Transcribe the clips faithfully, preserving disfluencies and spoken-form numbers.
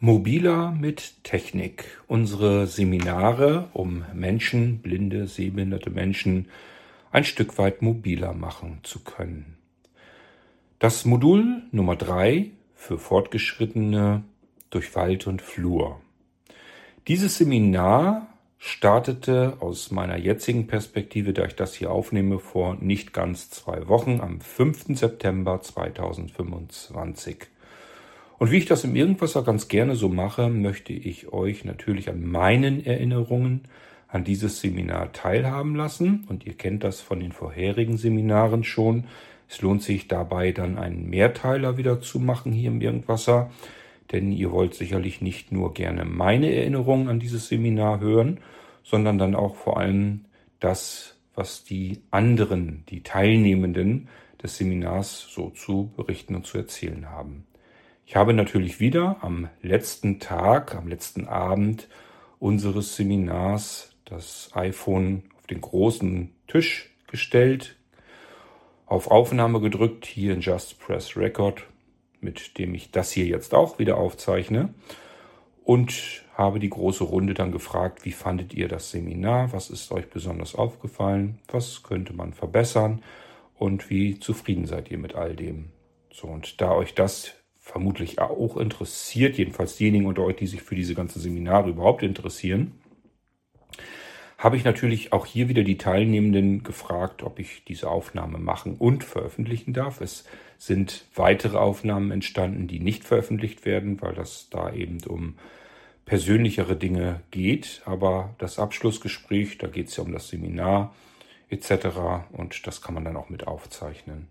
Mobiler mit Technik. Unsere Seminare, um Menschen, blinde, sehbehinderte Menschen, ein Stück weit mobiler machen zu können. Das Modul Nummer drei für Fortgeschrittene durch Wald und Flur. Dieses Seminar startete aus meiner jetzigen Perspektive, da ich das hier aufnehme, vor nicht ganz zwei Wochen, am fünften September zweitausendfünfundzwanzig. Und wie ich das im Irgendwasser ganz gerne so mache, möchte ich euch natürlich an meinen Erinnerungen an dieses Seminar teilhaben lassen. Und ihr kennt das von den vorherigen Seminaren schon. Es lohnt sich dabei dann einen Mehrteiler wieder zu machen hier im Irgendwasser. Denn ihr wollt sicherlich nicht nur gerne meine Erinnerungen an dieses Seminar hören, sondern dann auch vor allem das, was die anderen, die Teilnehmenden des Seminars so zu berichten und zu erzählen haben. Ich habe natürlich wieder am letzten Tag, am letzten Abend unseres Seminars das iPhone auf den großen Tisch gestellt, auf Aufnahme gedrückt, hier in Just Press Record, mit dem ich das hier jetzt auch wieder aufzeichne, und habe die große Runde dann gefragt, wie fandet ihr das Seminar, was ist euch besonders aufgefallen, was könnte man verbessern und wie zufrieden seid ihr mit all dem. So, und da euch das vermutlich auch interessiert, jedenfalls diejenigen unter euch, die sich für diese ganzen Seminare überhaupt interessieren, habe ich natürlich auch hier wieder die Teilnehmenden gefragt, ob ich diese Aufnahme machen und veröffentlichen darf. Es sind weitere Aufnahmen entstanden, die nicht veröffentlicht werden, weil das da eben um persönlichere Dinge geht. Aber das Abschlussgespräch, da geht es ja um das Seminar et cetera. Und das kann man dann auch mit aufzeichnen.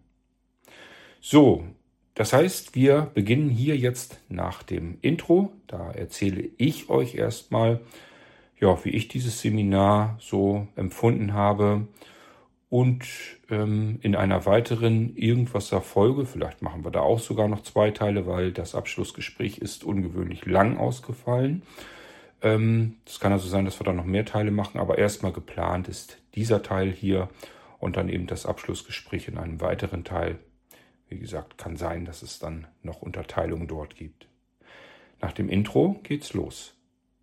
So, das heißt, wir beginnen hier jetzt nach dem Intro. Da erzähle ich euch erstmal, ja, wie ich dieses Seminar so empfunden habe. Und ähm, in einer weiteren Irgendwasser-Folge, vielleicht machen wir da auch sogar noch zwei Teile, weil das Abschlussgespräch ist ungewöhnlich lang ausgefallen. Ähm, es kann also sein, dass wir da noch mehr Teile machen, aber erstmal geplant ist dieser Teil hier und dann eben das Abschlussgespräch in einem weiteren Teil. Wie gesagt, kann sein, dass es dann noch Unterteilungen dort gibt. Nach dem Intro geht's los.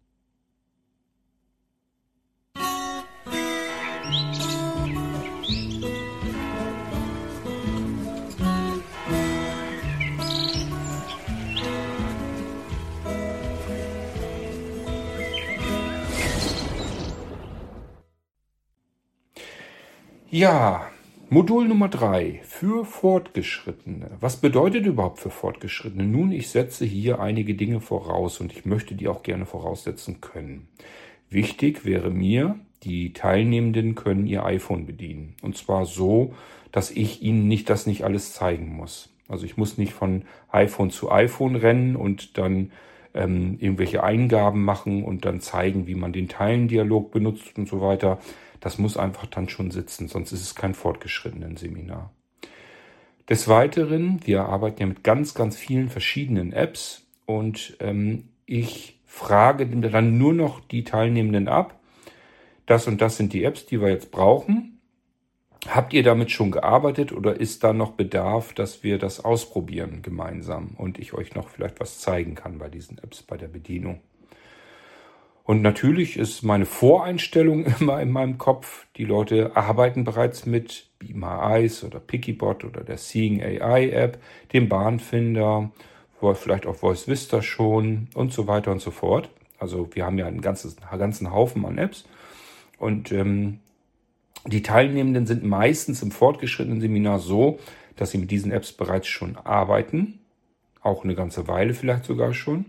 Ja, Modul Nummer drei für Fortgeschrittene. Was bedeutet überhaupt für Fortgeschrittene? Nun, ich setze hier einige Dinge voraus und ich möchte die auch gerne voraussetzen können. Wichtig wäre mir, die Teilnehmenden können ihr iPhone bedienen. Und zwar so, dass ich ihnen nicht das nicht alles zeigen muss. Also ich muss nicht von iPhone zu iPhone rennen und dann ähm, irgendwelche Eingaben machen und dann zeigen, wie man den Teilendialog benutzt und so weiter. Das muss einfach dann schon sitzen, sonst ist es kein fortgeschrittenen Seminar. Des Weiteren, wir arbeiten ja mit ganz, ganz vielen verschiedenen Apps und ähm, ich frage dann nur noch die Teilnehmenden ab. Das und das sind die Apps, die wir jetzt brauchen. Habt ihr damit schon gearbeitet oder ist da noch Bedarf, dass wir das ausprobieren gemeinsam und ich euch noch vielleicht was zeigen kann bei diesen Apps, bei der Bedienung? Und natürlich ist meine Voreinstellung immer in meinem Kopf, die Leute arbeiten bereits mit Be My Eyes oder Pikibot oder der Seeing A I App, dem Bahnfinder, vielleicht auch Voice Vista schon und so weiter und so fort. Also wir haben ja einen ganzen, einen ganzen Haufen an Apps und ähm, die Teilnehmenden sind meistens im fortgeschrittenen Seminar so, dass sie mit diesen Apps bereits schon arbeiten, auch eine ganze Weile vielleicht sogar schon.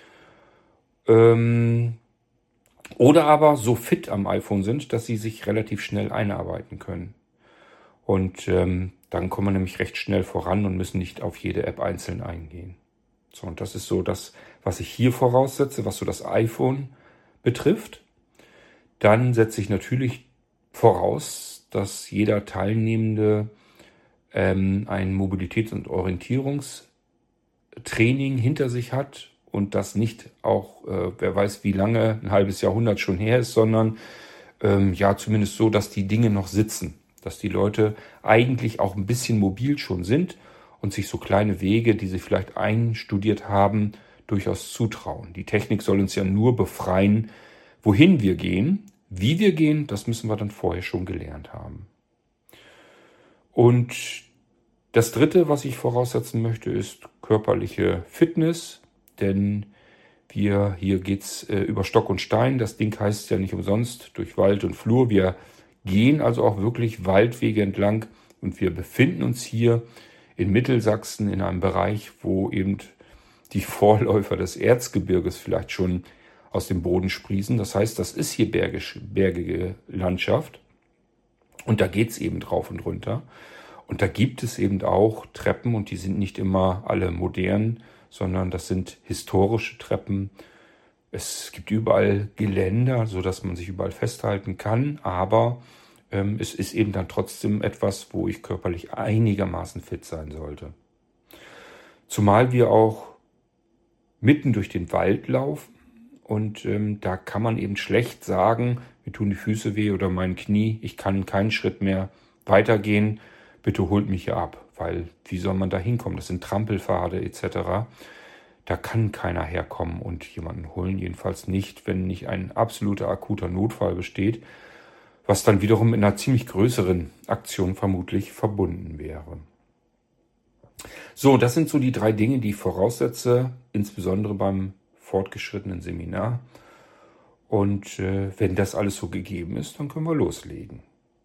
Ähm, Oder aber so fit am iPhone sind, dass sie sich relativ schnell einarbeiten können. Und ähm, dann kommen wir nämlich recht schnell voran und müssen nicht auf jede App einzeln eingehen. So, und das ist so das, was ich hier voraussetze, was so das iPhone betrifft. Dann setze ich natürlich voraus, dass jeder Teilnehmende ähm, ein Mobilitäts- und Orientierungstraining hinter sich hat. Und das nicht auch, äh, wer weiß wie lange, ein halbes Jahrhundert schon her ist, sondern ähm, ja zumindest so, dass die Dinge noch sitzen. Dass die Leute eigentlich auch ein bisschen mobil schon sind und sich so kleine Wege, die sie vielleicht einstudiert haben, durchaus zutrauen. Die Technik soll uns ja nur befreien, wohin wir gehen. Wie wir gehen, das müssen wir dann vorher schon gelernt haben. Und das Dritte, was ich voraussetzen möchte, ist körperliche Fitness, denn wir, hier geht's äh, über Stock und Stein. Das Ding heißt ja nicht umsonst durch Wald und Flur. Wir gehen also auch wirklich Waldwege entlang und wir befinden uns hier in Mittelsachsen in einem Bereich, wo eben die Vorläufer des Erzgebirges vielleicht schon aus dem Boden sprießen. Das heißt, das ist hier bergisch, bergige Landschaft und da geht's eben drauf und runter. Und da gibt es eben auch Treppen und die sind nicht immer alle modern, sondern das sind historische Treppen. Es gibt überall Geländer, sodass man sich überall festhalten kann, aber ähm, es ist eben dann trotzdem etwas, wo ich körperlich einigermaßen fit sein sollte. Zumal wir auch mitten durch den Wald laufen und ähm, da kann man eben schlecht sagen, mir tun die Füße weh oder mein Knie, ich kann keinen Schritt mehr weitergehen, bitte holt mich hier ab, weil wie soll man da hinkommen? Das sind Trampelpfade et cetera. Da kann keiner herkommen und jemanden holen, jedenfalls nicht, wenn nicht ein absoluter akuter Notfall besteht, was dann wiederum in einer ziemlich größeren Aktion vermutlich verbunden wäre. So, das sind so die drei Dinge, die ich voraussetze, insbesondere beim fortgeschrittenen Seminar. Und äh, wenn das alles so gegeben ist, dann können wir loslegen.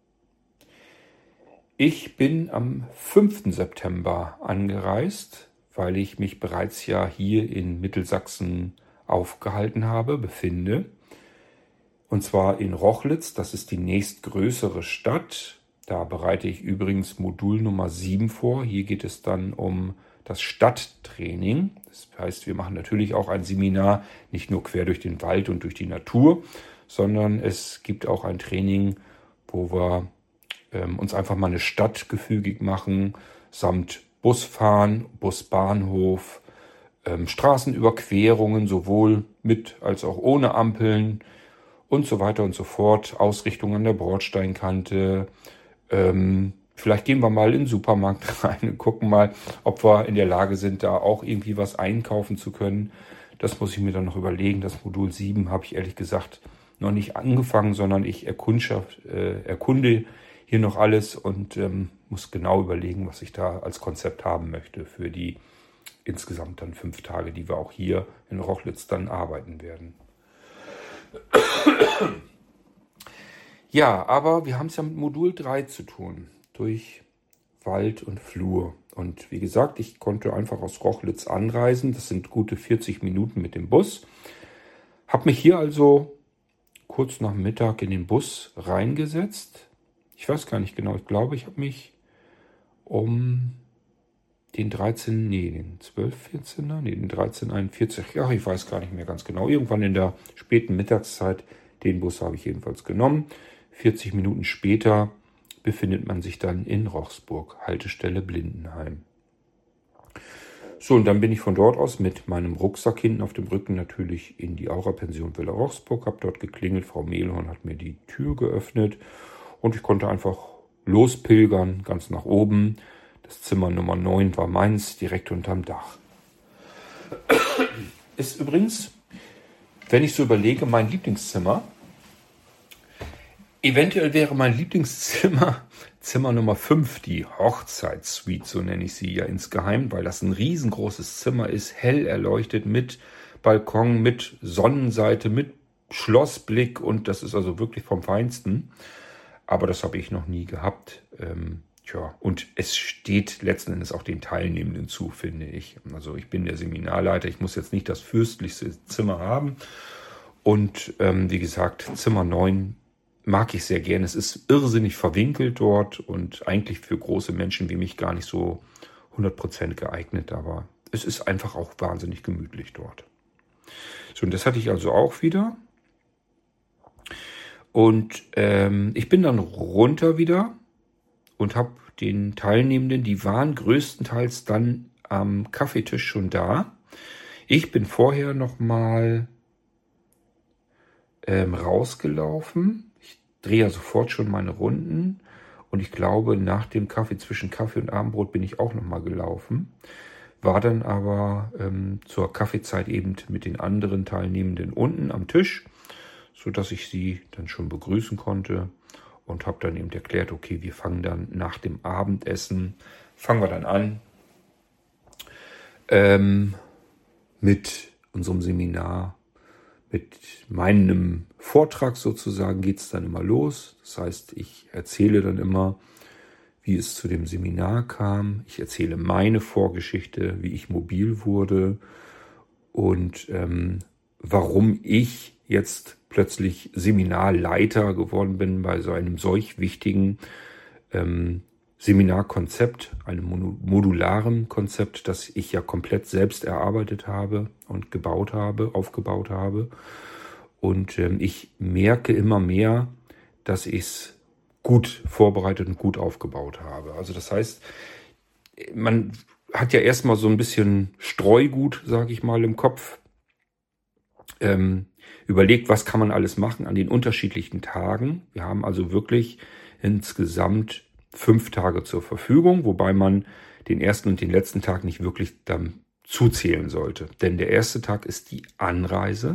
Ich bin am fünften September angereist, weil ich mich bereits ja hier in Mittelsachsen aufgehalten habe, befinde. Und zwar in Rochlitz, das ist die nächstgrößere Stadt. Da bereite ich übrigens Modul Nummer sieben vor. Hier geht es dann um das Stadttraining. Das heißt, wir machen natürlich auch ein Seminar, nicht nur quer durch den Wald und durch die Natur, sondern es gibt auch ein Training, wo wir ähm, uns einfach mal eine Stadt gefügig machen, samt Busfahren, Busbahnhof, ähm, Straßenüberquerungen, sowohl mit als auch ohne Ampeln und so weiter und so fort, Ausrichtung an der Bordsteinkante. Ähm, vielleicht gehen wir mal in den Supermarkt rein und gucken mal, ob wir in der Lage sind, da auch irgendwie was einkaufen zu können. Das muss ich mir dann noch überlegen. Das Modul sieben habe ich ehrlich gesagt noch nicht angefangen, sondern ich erkundschaft, äh, erkunde hier noch alles und ähm, muss genau überlegen, was ich da als Konzept haben möchte für die insgesamt dann fünf Tage, die wir auch hier in Rochlitz dann arbeiten werden. Ja, aber wir haben es ja mit Modul drei zu tun, durch Wald und Flur. Und wie gesagt, ich konnte einfach aus Rochlitz anreisen. Das sind gute vierzig Minuten mit dem Bus. Habe mich hier also kurz nach Mittag in den Bus reingesetzt. Ich weiß gar nicht genau, ich glaube, ich habe mich um den dreizehn, nee, den zwölf vierzehner, nee, den dreizehn einundvierzig, ja, ich weiß gar nicht mehr ganz genau. Irgendwann in der späten Mittagszeit, den Bus habe ich jedenfalls genommen. vierzig Minuten später befindet man sich dann in Rochsburg, Haltestelle Blindenheim. So, und dann bin ich von dort aus mit meinem Rucksack hinten auf dem Rücken natürlich in die Aura-Pension Villa Rochsburg, habe dort geklingelt, Frau Mehlhorn hat mir die Tür geöffnet und ich konnte einfach lospilgern, ganz nach oben. Das Zimmer Nummer neun war meins, direkt unterm Dach. Ist übrigens, wenn ich so überlege, mein Lieblingszimmer. Eventuell wäre mein Lieblingszimmer Zimmer Nummer fünf, die Hochzeitssuite, so nenne ich sie ja insgeheim, weil das ein riesengroßes Zimmer ist, hell erleuchtet mit Balkon, mit Sonnenseite, mit Schlossblick und das ist also wirklich vom Feinsten. Aber das habe ich noch nie gehabt. Ähm, tja, und es steht letzten Endes auch den Teilnehmenden zu, finde ich. Also ich bin der Seminarleiter, ich muss jetzt nicht das fürstlichste Zimmer haben. Und ähm, wie gesagt, Zimmer neun mag ich sehr gerne. Es ist irrsinnig verwinkelt dort und eigentlich für große Menschen wie mich gar nicht so hundert Prozent geeignet. Aber es ist einfach auch wahnsinnig gemütlich dort. So, und das hatte ich also auch wieder. Und ähm, ich bin dann runter wieder und habe den Teilnehmenden, die waren größtenteils dann am Kaffeetisch schon da. Ich bin vorher nochmal ähm, rausgelaufen. Ich drehe ja sofort schon meine Runden. Und ich glaube, nach dem Kaffee, zwischen Kaffee und Abendbrot bin ich auch nochmal gelaufen. war dann aber ähm, zur Kaffeezeit eben mit den anderen Teilnehmenden unten am Tisch, sodass ich sie dann schon begrüßen konnte und habe dann eben erklärt, okay, wir fangen dann nach dem Abendessen, fangen wir dann an ähm, mit unserem Seminar, mit meinem Vortrag sozusagen geht es dann immer los. Das heißt, ich erzähle dann immer, wie es zu dem Seminar kam. Ich erzähle meine Vorgeschichte, wie ich mobil wurde und ähm, warum ich jetzt plötzlich Seminarleiter geworden bin bei so einem solch wichtigen ähm, Seminarkonzept, einem modularen Konzept, das ich ja komplett selbst erarbeitet habe und gebaut habe, aufgebaut habe. Und ähm, ich merke immer mehr, dass ich es gut vorbereitet und gut aufgebaut habe. Also das heißt, man hat ja erstmal so ein bisschen Streugut, sage ich mal, im Kopf. Ähm, überlegt, was kann man alles machen an den unterschiedlichen Tagen. Wir haben also wirklich insgesamt fünf Tage zur Verfügung, wobei man den ersten und den letzten Tag nicht wirklich dann zuzählen sollte. Denn der erste Tag ist die Anreise.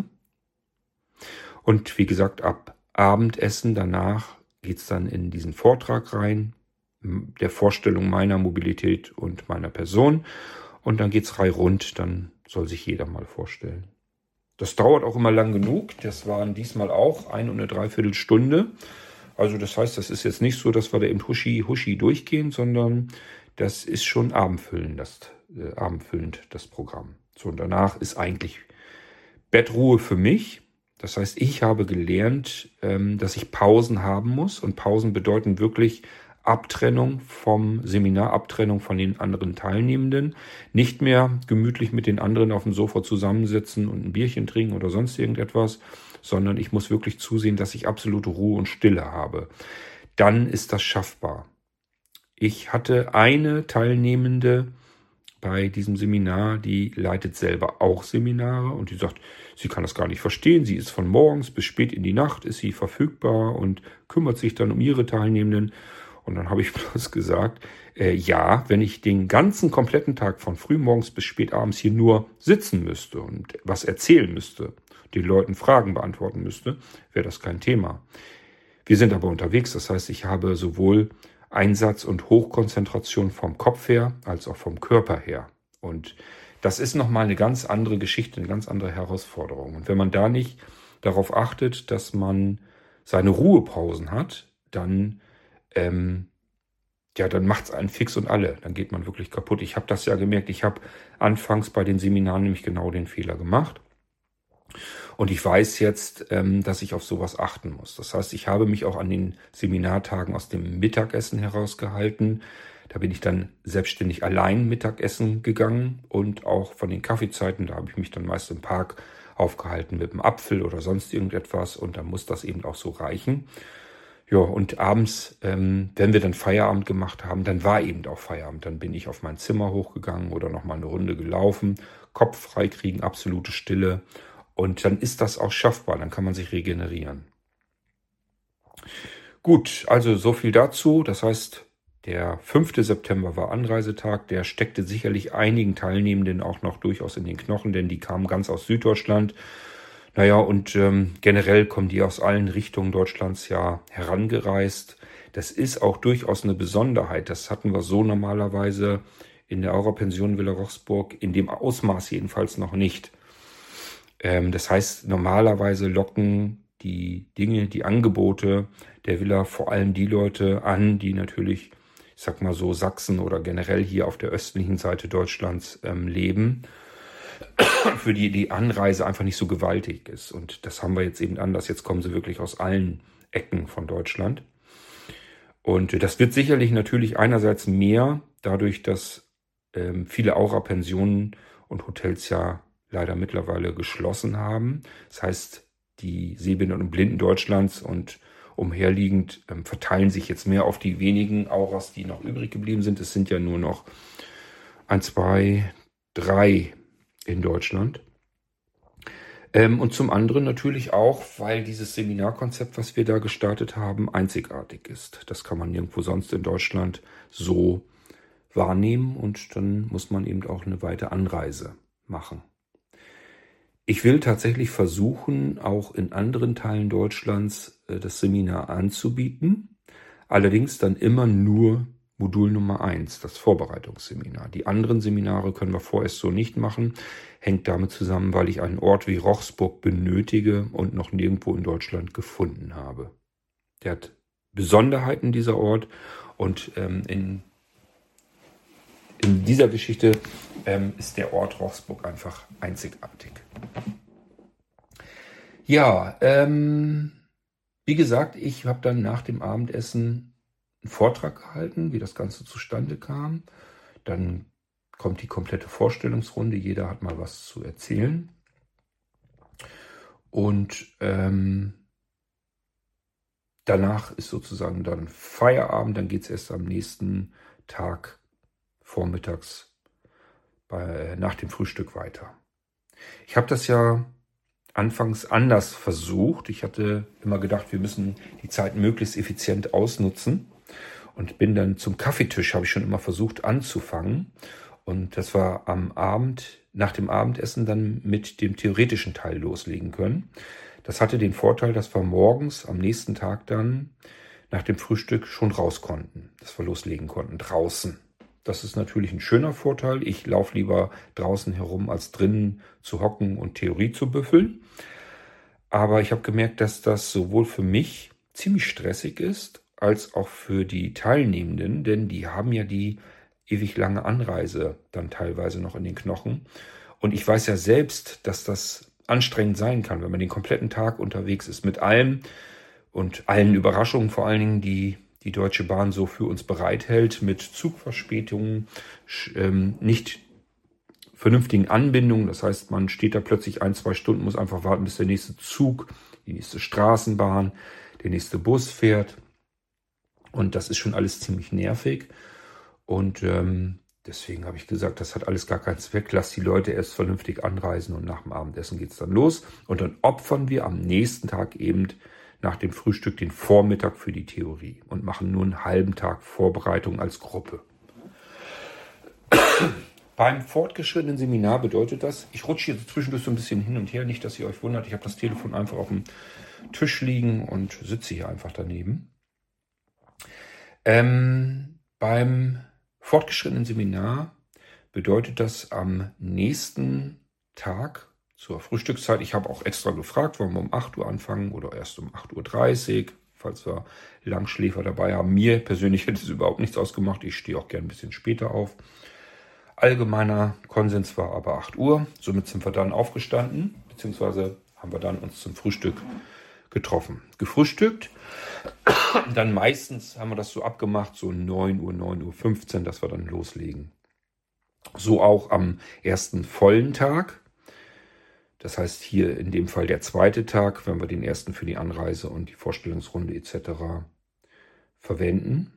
Und wie gesagt, ab Abendessen danach geht es dann in diesen Vortrag rein, der Vorstellung meiner Mobilität und meiner Person. Und dann geht es rei rund, dann soll sich jeder mal vorstellen. Das dauert auch immer lang genug. Das waren diesmal auch ein und eine Dreiviertelstunde. Also das heißt, das ist jetzt nicht so, dass wir da eben huschi huschi durchgehen, sondern das ist schon abendfüllend, das, äh, abendfüllend, das Programm. So, und danach ist eigentlich Bettruhe für mich. Das heißt, ich habe gelernt, ähm, dass ich Pausen haben muss. Und Pausen bedeuten wirklich Abtrennung vom Seminar, Abtrennung von den anderen Teilnehmenden. Nicht mehr gemütlich mit den anderen auf dem Sofa zusammensitzen und ein Bierchen trinken oder sonst irgendetwas, sondern ich muss wirklich zusehen, dass ich absolute Ruhe und Stille habe. Dann ist das schaffbar. Ich hatte eine Teilnehmende bei diesem Seminar, die leitet selber auch Seminare und die sagt, sie kann das gar nicht verstehen. Sie ist von morgens bis spät in die Nacht, ist sie verfügbar und kümmert sich dann um ihre Teilnehmenden. Und dann habe ich bloß gesagt, äh, ja, wenn ich den ganzen kompletten Tag von frühmorgens bis spät abends hier nur sitzen müsste und was erzählen müsste, den Leuten Fragen beantworten müsste, wäre das kein Thema. Wir sind aber unterwegs, das heißt, ich habe sowohl Einsatz und Hochkonzentration vom Kopf her als auch vom Körper her. Und das ist nochmal eine ganz andere Geschichte, eine ganz andere Herausforderung. Und wenn man da nicht darauf achtet, dass man seine Ruhepausen hat, dann ähm, ja, dann macht es einen fix und alle. Dann geht man wirklich kaputt. Ich habe das ja gemerkt. Ich habe anfangs bei den Seminaren nämlich genau den Fehler gemacht. Und ich weiß jetzt, ähm, dass ich auf sowas achten muss. Das heißt, ich habe mich auch an den Seminartagen aus dem Mittagessen herausgehalten. Da bin ich dann selbstständig allein Mittagessen gegangen und auch von den Kaffeezeiten, da habe ich mich dann meist im Park aufgehalten mit einem Apfel oder sonst irgendetwas und dann muss das eben auch so reichen. Ja, und abends, ähm, wenn wir dann Feierabend gemacht haben, dann war eben auch Feierabend. Dann bin ich auf mein Zimmer hochgegangen oder nochmal eine Runde gelaufen, Kopf frei kriegen, absolute Stille. Und dann ist das auch schaffbar, dann kann man sich regenerieren. Gut, also so viel dazu. Das heißt, der fünfte September war Anreisetag. Der steckte sicherlich einigen Teilnehmenden auch noch durchaus in den Knochen, denn die kamen ganz aus Süddeutschland. Naja, und ähm, generell kommen die aus allen Richtungen Deutschlands ja herangereist. Das ist auch durchaus eine Besonderheit. Das hatten wir so normalerweise in der Aura-Pension Villa Rochsburg, in dem Ausmaß jedenfalls noch nicht. Ähm, das heißt, normalerweise locken die Dinge, die Angebote der Villa vor allem die Leute an, die natürlich, ich sag mal so, Sachsen oder generell hier auf der östlichen Seite Deutschlands ähm, leben, für die die Anreise einfach nicht so gewaltig ist. Und das haben wir jetzt eben anders. Jetzt kommen sie wirklich aus allen Ecken von Deutschland. Und das wird sicherlich natürlich einerseits mehr, dadurch, dass ähm, viele Aura-Pensionen und Hotels ja leider mittlerweile geschlossen haben. Das heißt, die Sehbehinderten und Blinden Deutschlands und umherliegend ähm, verteilen sich jetzt mehr auf die wenigen Auras, die noch übrig geblieben sind. Es sind ja nur noch ein, zwei, drei in Deutschland. Ähm, und zum anderen natürlich auch, weil dieses Seminarkonzept, was wir da gestartet haben, einzigartig ist. Das kann man nirgendwo sonst in Deutschland so wahrnehmen und dann muss man eben auch eine weite Anreise machen. Ich will tatsächlich versuchen, auch in anderen Teilen Deutschlands äh, das Seminar anzubieten, allerdings dann immer nur Modul Nummer eins, das Vorbereitungsseminar. Die anderen Seminare können wir vorerst so nicht machen, hängt damit zusammen, weil ich einen Ort wie Rochsburg benötige und noch nirgendwo in Deutschland gefunden habe. Der hat Besonderheiten, dieser Ort, und ähm, in, in dieser Geschichte ähm, ist der Ort Rochsburg einfach einzigartig. Ja, ähm, wie gesagt, ich habe dann nach dem Abendessen einen Vortrag gehalten, wie das Ganze zustande kam. Dann kommt die komplette Vorstellungsrunde, jeder hat mal was zu erzählen. Und ähm, danach ist sozusagen dann Feierabend, dann geht es erst am nächsten Tag vormittags bei, nach dem Frühstück weiter. Ich habe das ja anfangs anders versucht. Ich hatte immer gedacht, wir müssen die Zeit möglichst effizient ausnutzen und bin dann zum Kaffeetisch, habe ich schon immer versucht anzufangen. Und das war am Abend, nach dem Abendessen dann mit dem theoretischen Teil loslegen können. Das hatte den Vorteil, dass wir morgens am nächsten Tag dann nach dem Frühstück schon raus konnten, dass wir loslegen konnten draußen. Das ist natürlich ein schöner Vorteil. Ich laufe lieber draußen herum, als drinnen zu hocken und Theorie zu büffeln. Aber ich habe gemerkt, dass das sowohl für mich ziemlich stressig ist, als auch für die Teilnehmenden, denn die haben ja die ewig lange Anreise dann teilweise noch in den Knochen. Und ich weiß ja selbst, dass das anstrengend sein kann, wenn man den kompletten Tag unterwegs ist mit allem und allen Überraschungen, vor allen Dingen, die die Deutsche Bahn so für uns bereithält, mit Zugverspätungen, ähm, nicht vernünftigen Anbindungen. Das heißt, man steht da plötzlich ein, zwei Stunden, muss einfach warten, bis der nächste Zug, die nächste Straßenbahn, der nächste Bus fährt. Und das ist schon alles ziemlich nervig. Und ähm, deswegen habe ich gesagt, das hat alles gar keinen Zweck. Lass die Leute erst vernünftig anreisen und nach dem Abendessen geht's dann los. Und dann opfern wir am nächsten Tag eben nach dem Frühstück den Vormittag für die Theorie und machen nur einen halben Tag Vorbereitung als Gruppe. Beim fortgeschrittenen Seminar bedeutet das, ich rutsche hier zwischendurch so ein bisschen hin und her, nicht, dass ihr euch wundert, ich habe das Telefon einfach auf dem Tisch liegen und sitze hier einfach daneben. Ähm, beim fortgeschrittenen Seminar bedeutet das am nächsten Tag zur Frühstückszeit. Ich habe auch extra gefragt, wollen wir um acht Uhr anfangen oder erst um acht Uhr dreißig, falls wir Langschläfer dabei haben. Mir persönlich hätte es überhaupt nichts ausgemacht. Ich stehe auch gern ein bisschen später auf. Allgemeiner Konsens war aber acht Uhr. Somit sind wir dann aufgestanden, beziehungsweise haben wir dann uns zum Frühstück getroffen. Gefrühstückt. Dann meistens haben wir das so abgemacht, so neun Uhr, neun Uhr fünfzehn, dass wir dann loslegen. So auch am ersten vollen Tag. Das heißt hier in dem Fall der zweite Tag, wenn wir den ersten für die Anreise und die Vorstellungsrunde et cetera verwenden.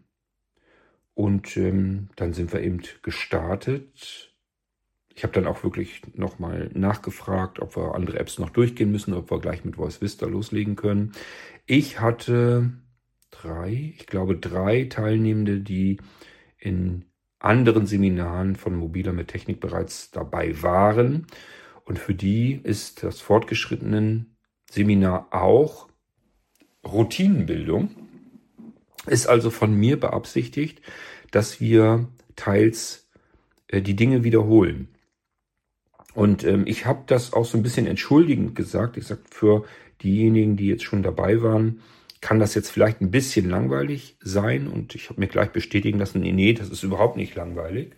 Und ähm, dann sind wir eben gestartet. Ich habe dann auch wirklich nochmal nachgefragt, ob wir andere Apps noch durchgehen müssen, ob wir gleich mit Voice Vista loslegen können. Ich hatte drei, ich glaube drei Teilnehmende, die in anderen Seminaren von Mobiler mit Technik bereits dabei waren. Und für die ist das fortgeschrittenen Seminar auch Routinenbildung. Ist also von mir beabsichtigt, dass wir teils äh, die Dinge wiederholen. Und ähm, ich habe das auch so ein bisschen entschuldigend gesagt. Ich sage, für diejenigen, die jetzt schon dabei waren, kann das jetzt vielleicht ein bisschen langweilig sein. Und ich habe mir gleich bestätigen lassen, nee, nee, das ist überhaupt nicht langweilig.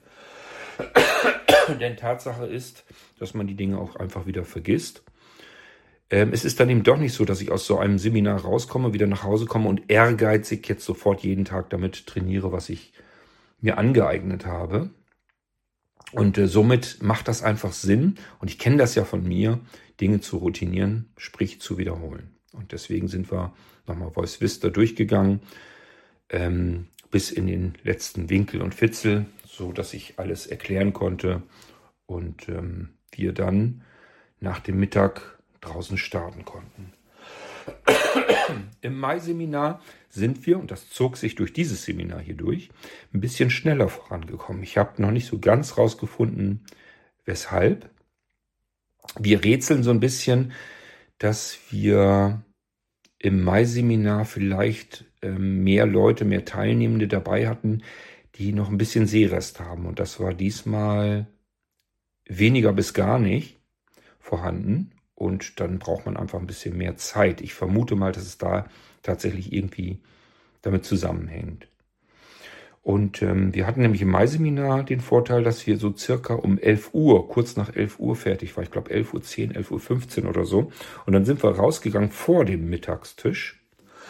Denn Tatsache ist, dass man die Dinge auch einfach wieder vergisst. Ähm, es ist dann eben doch nicht so, dass ich aus so einem Seminar rauskomme, wieder nach Hause komme und ehrgeizig jetzt sofort jeden Tag damit trainiere, was ich mir angeeignet habe. Und äh, somit macht das einfach Sinn. Und ich kenne das ja von mir, Dinge zu routinieren, sprich zu wiederholen. Und deswegen sind wir nochmal Voice Vista durchgegangen, ähm, bis in den letzten Winkel und Fitzel, so dass ich alles erklären konnte und ähm, wir dann nach dem Mittag draußen starten konnten. Im Mai-Seminar sind wir, und das zog sich durch dieses Seminar hier durch, ein bisschen schneller vorangekommen. Ich habe noch nicht so ganz rausgefunden, weshalb. Wir rätseln so ein bisschen, dass wir im Mai-Seminar vielleicht ähm, mehr Leute, mehr Teilnehmende dabei hatten, die noch ein bisschen Sehrest haben. Und das war diesmal weniger bis gar nicht vorhanden. Und dann braucht man einfach ein bisschen mehr Zeit. Ich vermute mal, dass es da tatsächlich irgendwie damit zusammenhängt. Und ähm, wir hatten nämlich im Mai-Seminar den Vorteil, dass wir so circa um elf Uhr, kurz nach elf Uhr fertig waren. Ich glaube elf Uhr zehn, elf Uhr fünfzehn oder so. Und dann sind wir rausgegangen vor dem Mittagstisch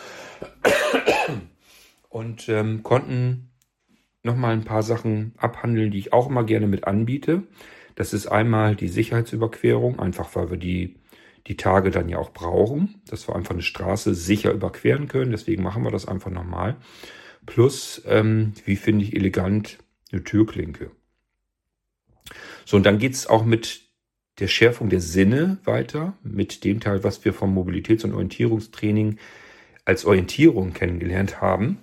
und ähm, konnten nochmal ein paar Sachen abhandeln, die ich auch immer gerne mit anbiete. Das ist einmal die Sicherheitsüberquerung, einfach weil wir die, die Tage dann ja auch brauchen, dass wir einfach eine Straße sicher überqueren können. Deswegen machen wir das einfach nochmal. Plus, ähm, wie finde ich elegant eine Türklinke. So, und dann geht's auch mit der Schärfung der Sinne weiter, mit dem Teil, was wir vom Mobilitäts- und Orientierungstraining als Orientierung kennengelernt haben.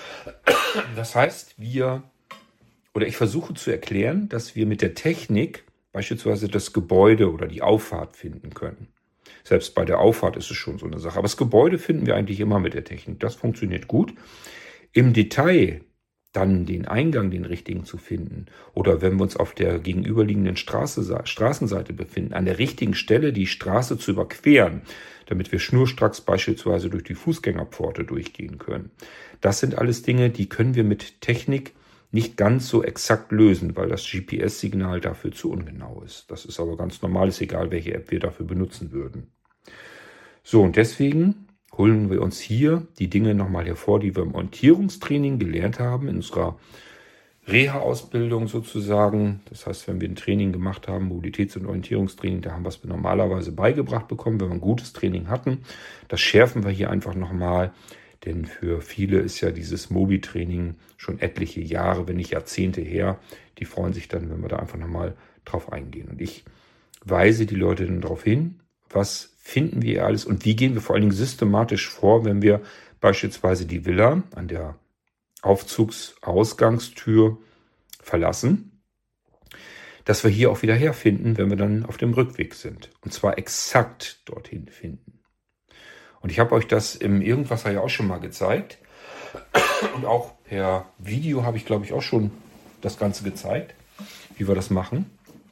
Das heißt, wir, oder ich versuche zu erklären, dass wir mit der Technik beispielsweise das Gebäude oder die Auffahrt finden können. Selbst bei der Auffahrt ist es schon so eine Sache. Aber das Gebäude finden wir eigentlich immer mit der Technik. Das funktioniert gut. Im Detail dann den Eingang, den richtigen zu finden, oder wenn wir uns auf der gegenüberliegenden Straße, Straßenseite befinden, an der richtigen Stelle die Straße zu überqueren, damit wir schnurstracks beispielsweise durch die Fußgängerpforte durchgehen können. Das sind alles Dinge, die können wir mit Technik nicht ganz so exakt lösen, weil das G P S-Signal dafür zu ungenau ist. Das ist aber ganz normal, ist egal, welche App wir dafür benutzen würden. So, und deswegen holen wir uns hier die Dinge nochmal hervor, die wir im Orientierungstraining gelernt haben, in unserer Reha-Ausbildung sozusagen. Das heißt, wenn wir ein Training gemacht haben, Mobilitäts- und Orientierungstraining, da haben wir es normalerweise beigebracht bekommen, wenn wir ein gutes Training hatten. Das schärfen wir hier einfach nochmal, denn für viele ist ja dieses Mobi-Training schon etliche Jahre, wenn nicht Jahrzehnte her. Die freuen sich dann, wenn wir da einfach nochmal drauf eingehen. Und ich weise die Leute dann darauf hin, was finden wir alles und wie gehen wir vor allen Dingen systematisch vor, wenn wir beispielsweise die Villa an der Aufzugsausgangstür verlassen, dass wir hier auch wieder herfinden, wenn wir dann auf dem Rückweg sind. Und zwar exakt dorthin finden. Und ich habe euch das im Irgendwasser ja auch schon mal gezeigt. Und auch per Video habe ich, glaube ich, auch schon das Ganze gezeigt, wie wir das machen.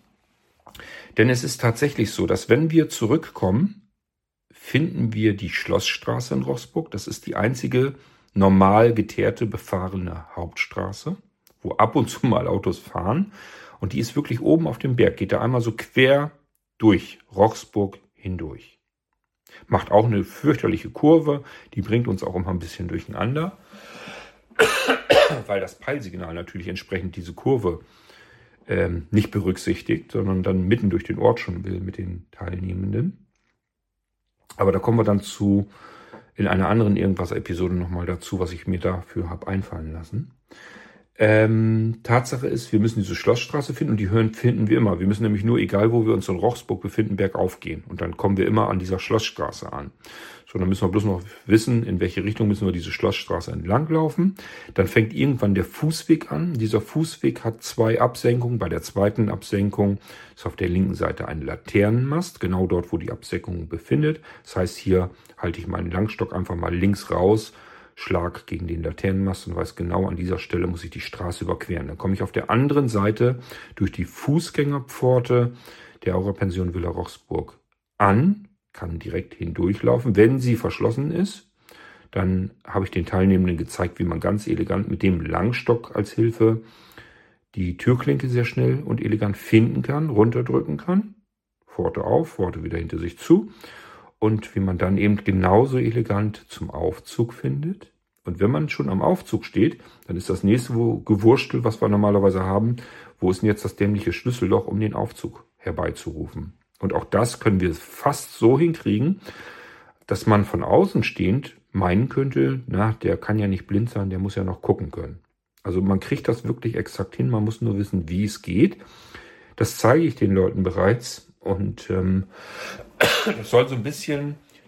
Denn es ist tatsächlich so, dass wenn wir zurückkommen, finden wir die Schlossstraße in Rochsburg. Das ist die einzige normal geteerte, befahrene Hauptstraße, wo ab und zu mal Autos fahren. Und die ist wirklich oben auf dem Berg, geht da einmal so quer durch Rochsburg hindurch. Macht auch eine fürchterliche Kurve, die bringt uns auch immer ein bisschen durcheinander, weil das Peilsignal natürlich entsprechend diese Kurve ähm, nicht berücksichtigt, sondern dann mitten durch den Ort schon will mit den Teilnehmenden. Aber da kommen wir dann zu in einer anderen Irgendwas-Episode nochmal dazu, was ich mir dafür habe einfallen lassen. Ähm, Tatsache ist, wir müssen diese Schlossstraße finden und die Höhen finden wir immer. Wir müssen nämlich nur, egal wo wir uns in Rochsburg befinden, bergauf gehen. Und dann kommen wir immer an dieser Schlossstraße an. So, dann müssen wir bloß noch wissen, in welche Richtung müssen wir diese Schlossstraße entlang laufen. Dann fängt irgendwann der Fußweg an. Dieser Fußweg hat zwei Absenkungen. Bei der zweiten Absenkung ist auf der linken Seite ein Laternenmast, genau dort, wo die Absenkung befindet. Das heißt, hier halte ich meinen Langstock einfach mal links raus, Schlag gegen den Laternenmast und weiß genau, an dieser Stelle muss ich die Straße überqueren. Dann komme ich auf der anderen Seite durch die Fußgängerpforte der Aura-Pension Villa Rochsburg an, kann direkt hindurchlaufen. Wenn sie verschlossen ist, dann habe ich den Teilnehmenden gezeigt, wie man ganz elegant mit dem Langstock als Hilfe die Türklinke sehr schnell und elegant finden kann, runterdrücken kann. Pforte auf, Pforte wieder hinter sich zu. Und wie man dann eben genauso elegant zum Aufzug findet. Und wenn man schon am Aufzug steht, dann ist das nächste Gewurstel, was wir normalerweise haben, wo ist denn jetzt das dämliche Schlüsselloch, um den Aufzug herbeizurufen. Und auch das können wir fast so hinkriegen, dass man von außen stehend meinen könnte, na, der kann ja nicht blind sein, der muss ja noch gucken können. Also man kriegt das wirklich exakt hin, man muss nur wissen, wie es geht. Das zeige ich den Leuten bereits und ähm, das soll so ein bisschen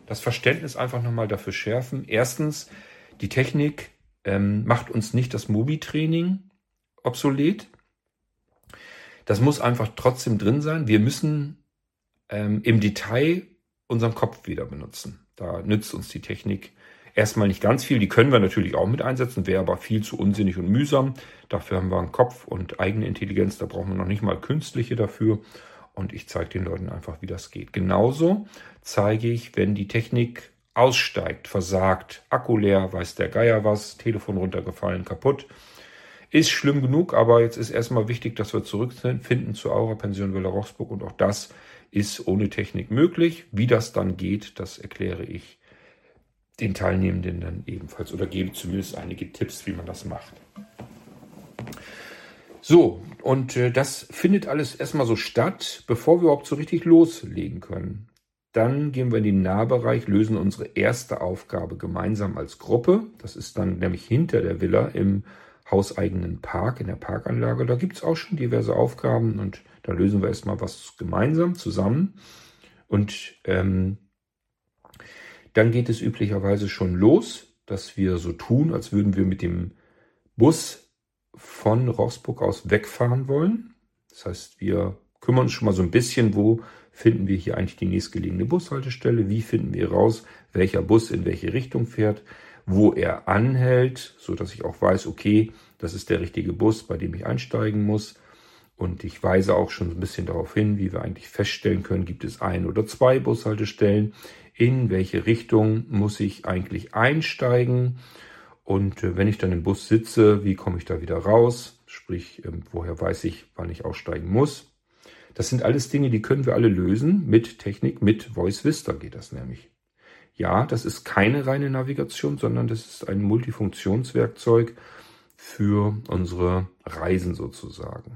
das Verständnis einfach nochmal dafür schärfen. Erstens, die Technik ähm, macht uns nicht das Mobi-Training obsolet. Das muss einfach trotzdem drin sein. Wir müssen ähm, im Detail unseren Kopf wieder benutzen. Da nützt uns die Technik erstmal nicht ganz viel. Die können wir natürlich auch mit einsetzen, wäre aber viel zu unsinnig und mühsam. Dafür haben wir einen Kopf und eigene Intelligenz. Da brauchen wir noch nicht mal künstliche dafür. Und ich zeige den Leuten einfach, wie das geht. Genauso zeige ich, wenn die Technik aussteigt, versagt, Akku leer, weiß der Geier was, Telefon runtergefallen, kaputt. Ist schlimm genug, aber jetzt ist erstmal wichtig, dass wir zurückfinden zu Aura-Pension Villa-Rochsburg. Und auch das ist ohne Technik möglich. Wie das dann geht, das erkläre ich den Teilnehmenden dann ebenfalls oder gebe zumindest einige Tipps, wie man das macht. So, und äh, das findet alles erstmal so statt, bevor wir überhaupt so richtig loslegen können. Dann gehen wir in den Nahbereich, lösen unsere erste Aufgabe gemeinsam als Gruppe. Das ist dann nämlich hinter der Villa im hauseigenen Park, in der Parkanlage. Da gibt es auch schon diverse Aufgaben und da lösen wir erstmal was gemeinsam zusammen. Und ähm, dann geht es üblicherweise schon los, dass wir so tun, als würden wir mit dem Bus von Rochsburg aus wegfahren wollen. Das heißt, wir kümmern uns schon mal so ein bisschen, wo finden wir hier eigentlich die nächstgelegene Bushaltestelle, wie finden wir raus, welcher Bus in welche Richtung fährt, wo er anhält, so dass ich auch weiß, okay, das ist der richtige Bus, bei dem ich einsteigen muss. Und ich weise auch schon ein bisschen darauf hin, wie wir eigentlich feststellen können, gibt es ein oder zwei Bushaltestellen, in welche Richtung muss ich eigentlich einsteigen. Und äh, wenn ich dann im Bus sitze, wie komme ich da wieder raus? Sprich, ähm, woher weiß ich, wann ich aussteigen muss? Das sind alles Dinge, die können wir alle lösen mit Technik, mit Voice Vista geht das nämlich. Ja, das ist keine reine Navigation, sondern das ist ein Multifunktionswerkzeug für unsere Reisen sozusagen.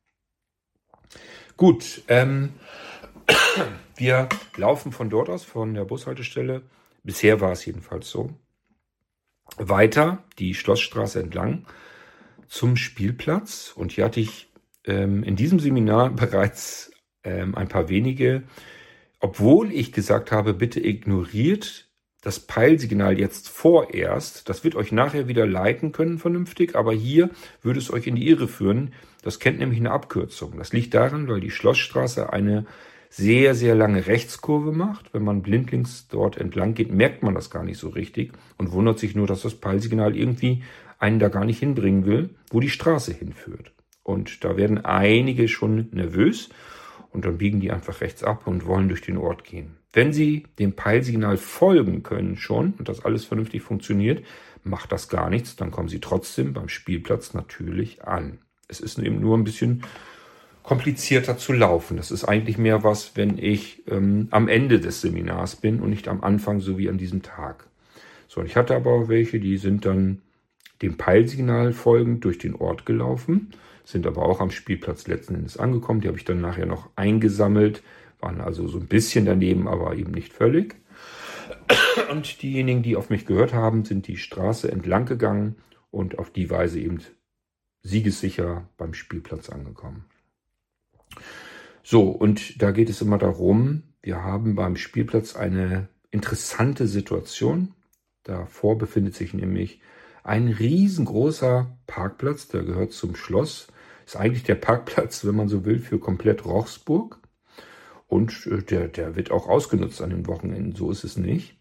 Gut, ähm, wir laufen von dort aus, von der Bushaltestelle, bisher war es jedenfalls so, weiter die Schlossstraße entlang zum Spielplatz. Und hier hatte ich ähm, in diesem Seminar bereits ähm, ein paar wenige, obwohl ich gesagt habe, bitte ignoriert das Peilsignal jetzt vorerst. Das wird euch nachher wieder leiten können vernünftig, aber hier würde es euch in die Irre führen. Das kennt nämlich eine Abkürzung. Das liegt daran, weil die Schlossstraße eine sehr, sehr lange Rechtskurve macht. Wenn man blindlings dort entlang geht, merkt man das gar nicht so richtig und wundert sich nur, dass das Peilsignal irgendwie einen da gar nicht hinbringen will, wo die Straße hinführt. Und da werden einige schon nervös und dann biegen die einfach rechts ab und wollen durch den Ort gehen. Wenn sie dem Peilsignal folgen können schon und das alles vernünftig funktioniert, macht das gar nichts. Dann kommen sie trotzdem beim Spielplatz natürlich an. Es ist eben nur ein bisschen komplizierter zu laufen. Das ist eigentlich mehr was, wenn ich ähm, am Ende des Seminars bin und nicht am Anfang, so wie an diesem Tag. So, ich hatte aber auch welche, die sind dann dem Peilsignal folgend durch den Ort gelaufen, sind aber auch am Spielplatz letzten Endes angekommen. Die habe ich dann nachher noch eingesammelt, waren also so ein bisschen daneben, aber eben nicht völlig. Und diejenigen, die auf mich gehört haben, sind die Straße entlang gegangen und auf die Weise eben siegessicher beim Spielplatz angekommen. So, und da geht es immer darum, wir haben beim Spielplatz eine interessante Situation. Davor befindet sich nämlich ein riesengroßer Parkplatz, der gehört zum Schloss. Ist eigentlich der Parkplatz, wenn man so will, für komplett Rochsburg. Und der, der wird auch ausgenutzt an den Wochenenden, so ist es nicht.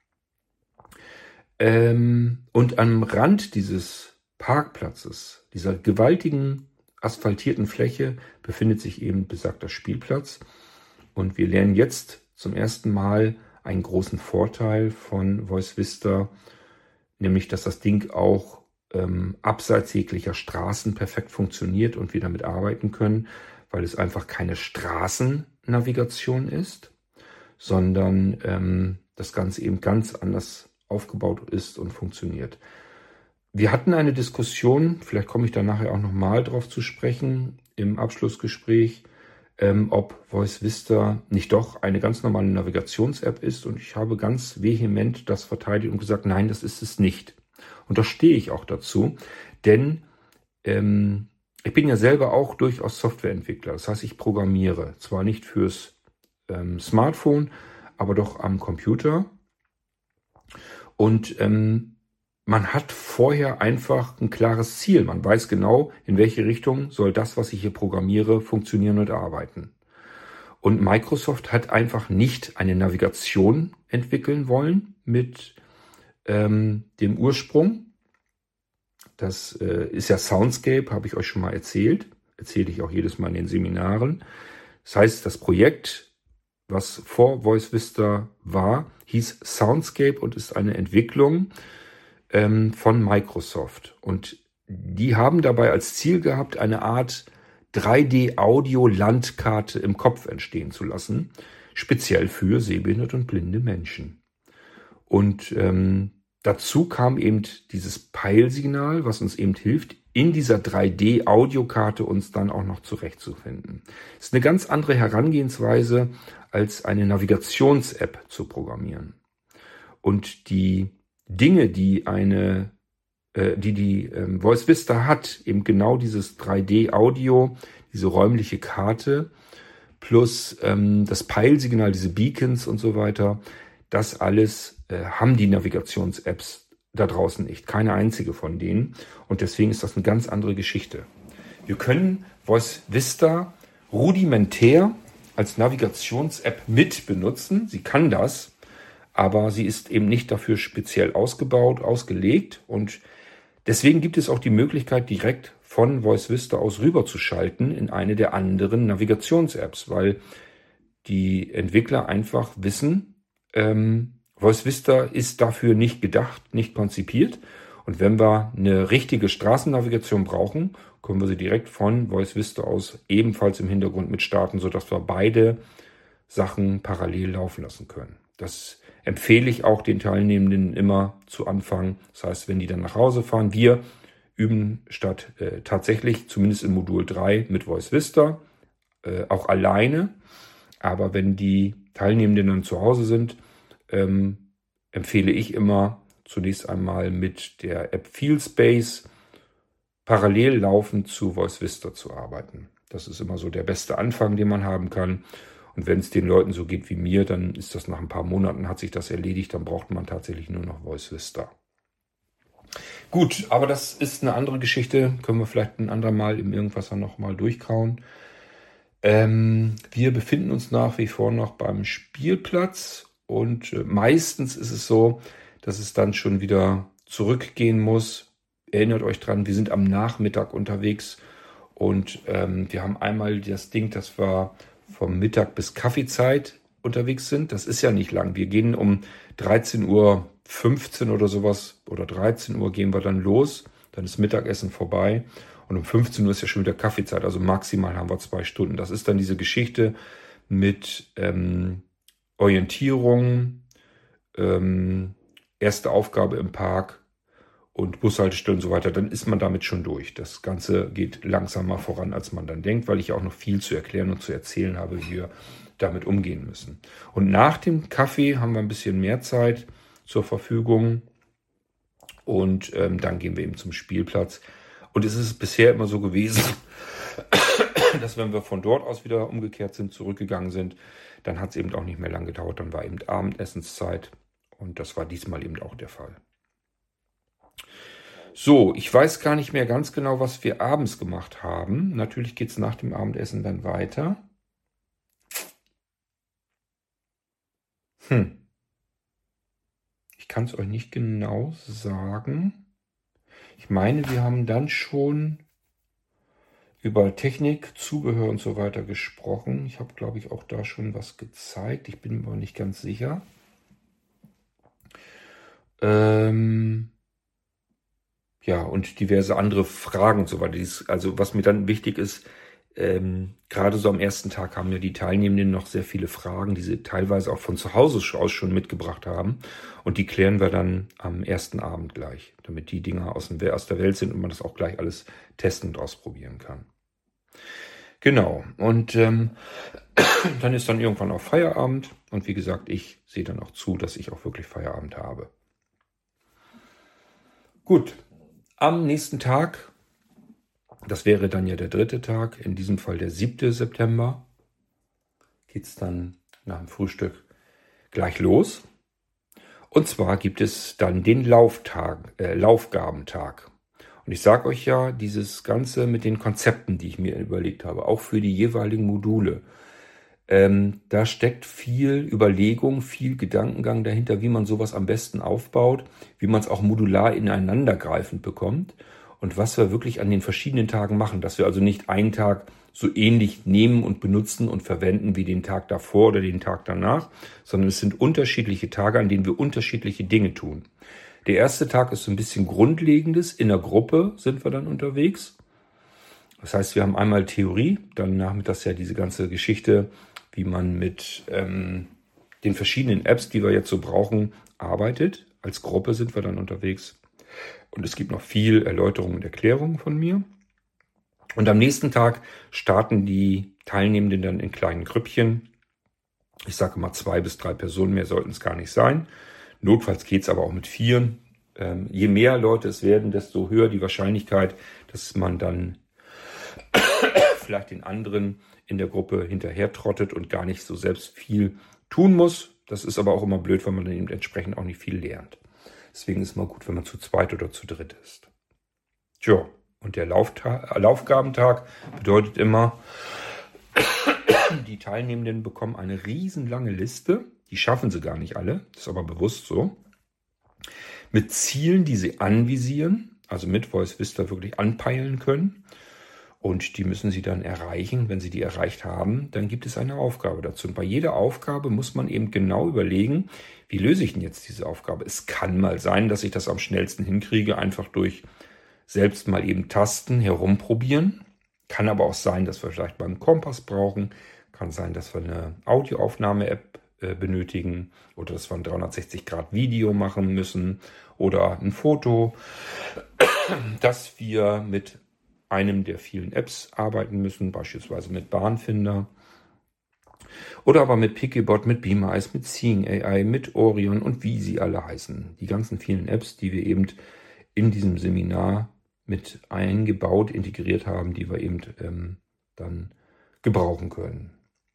Ähm, und am Rand dieses Parkplatzes, dieser gewaltigen asphaltierten Fläche, befindet sich eben besagter Spielplatz. Und wir lernen jetzt zum ersten Mal einen großen Vorteil von Voice Vista, nämlich dass das Ding auch ähm, abseits jeglicher Straßen perfekt funktioniert und wir damit arbeiten können, weil es einfach keine Straßennavigation ist, sondern ähm, das Ganze eben ganz anders aufgebaut ist und funktioniert. Wir hatten eine Diskussion, vielleicht komme ich da nachher auch nochmal drauf zu sprechen, im Abschlussgespräch, ähm, ob Voice Vista nicht doch eine ganz normale Navigations-App ist. Und ich habe ganz vehement das verteidigt und gesagt, nein, das ist es nicht. Und da stehe ich auch dazu, denn ähm, ich bin ja selber auch durchaus Softwareentwickler. Das heißt, ich programmiere zwar nicht fürs ähm, Smartphone, aber doch am Computer. Und ähm, man hat vorher einfach ein klares Ziel. Man weiß genau, in welche Richtung soll das, was ich hier programmiere, funktionieren und arbeiten. Und Microsoft hat einfach nicht eine Navigation entwickeln wollen mit ähm, dem Ursprung. Das äh, ist ja Soundscape, habe ich euch schon mal erzählt. Erzähle ich auch jedes Mal in den Seminaren. Das heißt, das Projekt, was vor Voice Vista war, hieß Soundscape und ist eine Entwicklung ähm, von Microsoft. Und die haben dabei als Ziel gehabt, eine Art drei D-Audio-Landkarte im Kopf entstehen zu lassen, speziell für sehbehinderte und blinde Menschen. Und ähm, dazu kam eben dieses Peilsignal, was uns eben hilft, in dieser drei D-Audiokarte uns dann auch noch zurechtzufinden. Das ist eine ganz andere Herangehensweise, als eine Navigations-App zu programmieren. Und die Dinge, die eine, äh, die die ähm, Voice Vista hat, eben genau dieses drei D-Audio, diese räumliche Karte, plus ähm, das Peilsignal, diese Beacons und so weiter, das alles äh, haben die Navigations-Apps da draußen nicht. Keine einzige von denen. Und deswegen ist das eine ganz andere Geschichte. Wir können Voice Vista rudimentär als Navigations-App mit benutzen. Sie kann das, aber sie ist eben nicht dafür speziell ausgebaut, ausgelegt. Und deswegen gibt es auch die Möglichkeit, direkt von Voice Vista aus rüberzuschalten in eine der anderen Navigations-Apps, weil die Entwickler einfach wissen, ähm, Voice Vista ist dafür nicht gedacht, nicht konzipiert. Und wenn wir eine richtige Straßennavigation brauchen, können wir sie direkt von Voice Vista aus ebenfalls im Hintergrund mit starten, sodass wir beide Sachen parallel laufen lassen können. Das empfehle ich auch den Teilnehmenden immer zu Anfang. Das heißt, wenn die dann nach Hause fahren, wir üben statt äh, tatsächlich, zumindest im Modul drei, mit Voice Vista, äh, auch alleine. Aber wenn die Teilnehmenden dann zu Hause sind, ähm, empfehle ich immer zunächst einmal mit der App FeelSpace parallel laufend zu Voice Vista zu arbeiten. Das ist immer so der beste Anfang, den man haben kann. Und wenn es den Leuten so geht wie mir, dann ist das nach ein paar Monaten, hat sich das erledigt, dann braucht man tatsächlich nur noch Voice Vista. Gut, aber das ist eine andere Geschichte, können wir vielleicht ein andermal im Irgendwas noch mal durchkauen. Ähm, wir befinden uns nach wie vor noch beim Spielplatz und äh, meistens ist es so, dass es dann schon wieder zurückgehen muss. Erinnert euch dran, wir sind am Nachmittag unterwegs und ähm, wir haben einmal das Ding, dass wir vom Mittag bis Kaffeezeit unterwegs sind. Das ist ja nicht lang. Wir gehen um dreizehn Uhr fünfzehn oder sowas oder dreizehn Uhr gehen wir dann los. Dann ist Mittagessen vorbei. Und um fünfzehn Uhr ist ja schon wieder Kaffeezeit, also maximal haben wir zwei Stunden. Das ist dann diese Geschichte mit ähm, Orientierung, ähm, erste Aufgabe im Park und Bushaltestelle und so weiter. Dann ist man damit schon durch. Das Ganze geht langsamer voran, als man dann denkt, weil ich ja auch noch viel zu erklären und zu erzählen habe, wie wir damit umgehen müssen. Und nach dem Kaffee haben wir ein bisschen mehr Zeit zur Verfügung und ähm, dann gehen wir eben zum Spielplatz. Und es ist bisher immer so gewesen, dass wenn wir von dort aus wieder umgekehrt sind, zurückgegangen sind, dann hat es eben auch nicht mehr lang gedauert. Dann war eben Abendessenszeit und das war diesmal eben auch der Fall. So, ich weiß gar nicht mehr ganz genau, was wir abends gemacht haben. Natürlich geht es nach dem Abendessen dann weiter. Hm. Ich kann es euch nicht genau sagen. Ich meine, wir haben dann schon über Technik, Zubehör und so weiter gesprochen. Ich habe, glaube ich, auch da schon was gezeigt. Ich bin mir aber nicht ganz sicher. Ähm ja, und diverse andere Fragen und so weiter. Also was mir dann wichtig ist, ähm, gerade so am ersten Tag haben ja die Teilnehmenden noch sehr viele Fragen, die sie teilweise auch von zu Hause aus schon mitgebracht haben. Und die klären wir dann am ersten Abend gleich, damit die Dinger aus, dem, aus der Welt sind und man das auch gleich alles testen und ausprobieren kann. Genau, und ähm, dann ist dann irgendwann auch Feierabend. Und wie gesagt, ich sehe dann auch zu, dass ich auch wirklich Feierabend habe. Gut, am nächsten Tag, das wäre dann ja der dritte Tag, in diesem Fall der siebte September, geht es dann nach dem Frühstück gleich los. Und zwar gibt es dann den Lauftag, äh, Laufgabentag. Und ich sage euch ja, dieses Ganze mit den Konzepten, die ich mir überlegt habe, auch für die jeweiligen Module, ähm, da steckt viel Überlegung, viel Gedankengang dahinter, wie man sowas am besten aufbaut, wie man es auch modular ineinandergreifend bekommt und was wir wirklich an den verschiedenen Tagen machen, dass wir also nicht einen Tag so ähnlich nehmen und benutzen und verwenden wie den Tag davor oder den Tag danach, sondern es sind unterschiedliche Tage, an denen wir unterschiedliche Dinge tun. Der erste Tag ist so ein bisschen Grundlegendes. In der Gruppe sind wir dann unterwegs. Das heißt, wir haben einmal Theorie, dann nachmittags ja diese ganze Geschichte, wie man mit ähm, den verschiedenen Apps, die wir jetzt so brauchen, arbeitet. Als Gruppe sind wir dann unterwegs. Und es gibt noch viel Erläuterung und Erklärung von mir. Und am nächsten Tag starten die Teilnehmenden dann in kleinen Grüppchen. Ich sage mal zwei bis drei Personen, mehr sollten es gar nicht sein. Notfalls geht es aber auch mit vier. Ähm, je mehr Leute es werden, desto höher die Wahrscheinlichkeit, dass man dann vielleicht den anderen in der Gruppe hinterher trottet und gar nicht so selbst viel tun muss. Das ist aber auch immer blöd, weil man dann eben entsprechend auch nicht viel lernt. Deswegen ist es mal gut, wenn man zu zweit oder zu dritt ist. Tja, und der Lauftag, Laufgabentag bedeutet immer, die Teilnehmenden bekommen eine riesenlange Liste. Die schaffen sie gar nicht alle, das ist aber bewusst so. Mit Zielen, die sie anvisieren, also mit Voice Vista wirklich anpeilen können. Und die müssen sie dann erreichen. Wenn sie die erreicht haben, dann gibt es eine Aufgabe dazu. Und bei jeder Aufgabe muss man eben genau überlegen, wie löse ich denn jetzt diese Aufgabe? Es kann mal sein, dass ich das am schnellsten hinkriege, einfach durch selbst mal eben Tasten herumprobieren. Kann aber auch sein, dass wir vielleicht mal einen Kompass brauchen. Kann sein, dass wir eine Audioaufnahme-App äh, benötigen oder dass wir ein dreihundertsechzig Grad Video machen müssen oder ein Foto, dass wir mit einem der vielen Apps arbeiten müssen, beispielsweise mit Bahnfinder oder aber mit Pikebot, mit Beamice, mit Seeing A I, mit Orion und wie sie alle heißen. Die ganzen vielen Apps, die wir eben in diesem Seminar mit eingebaut, integriert haben, die wir eben ähm, dann gebrauchen können.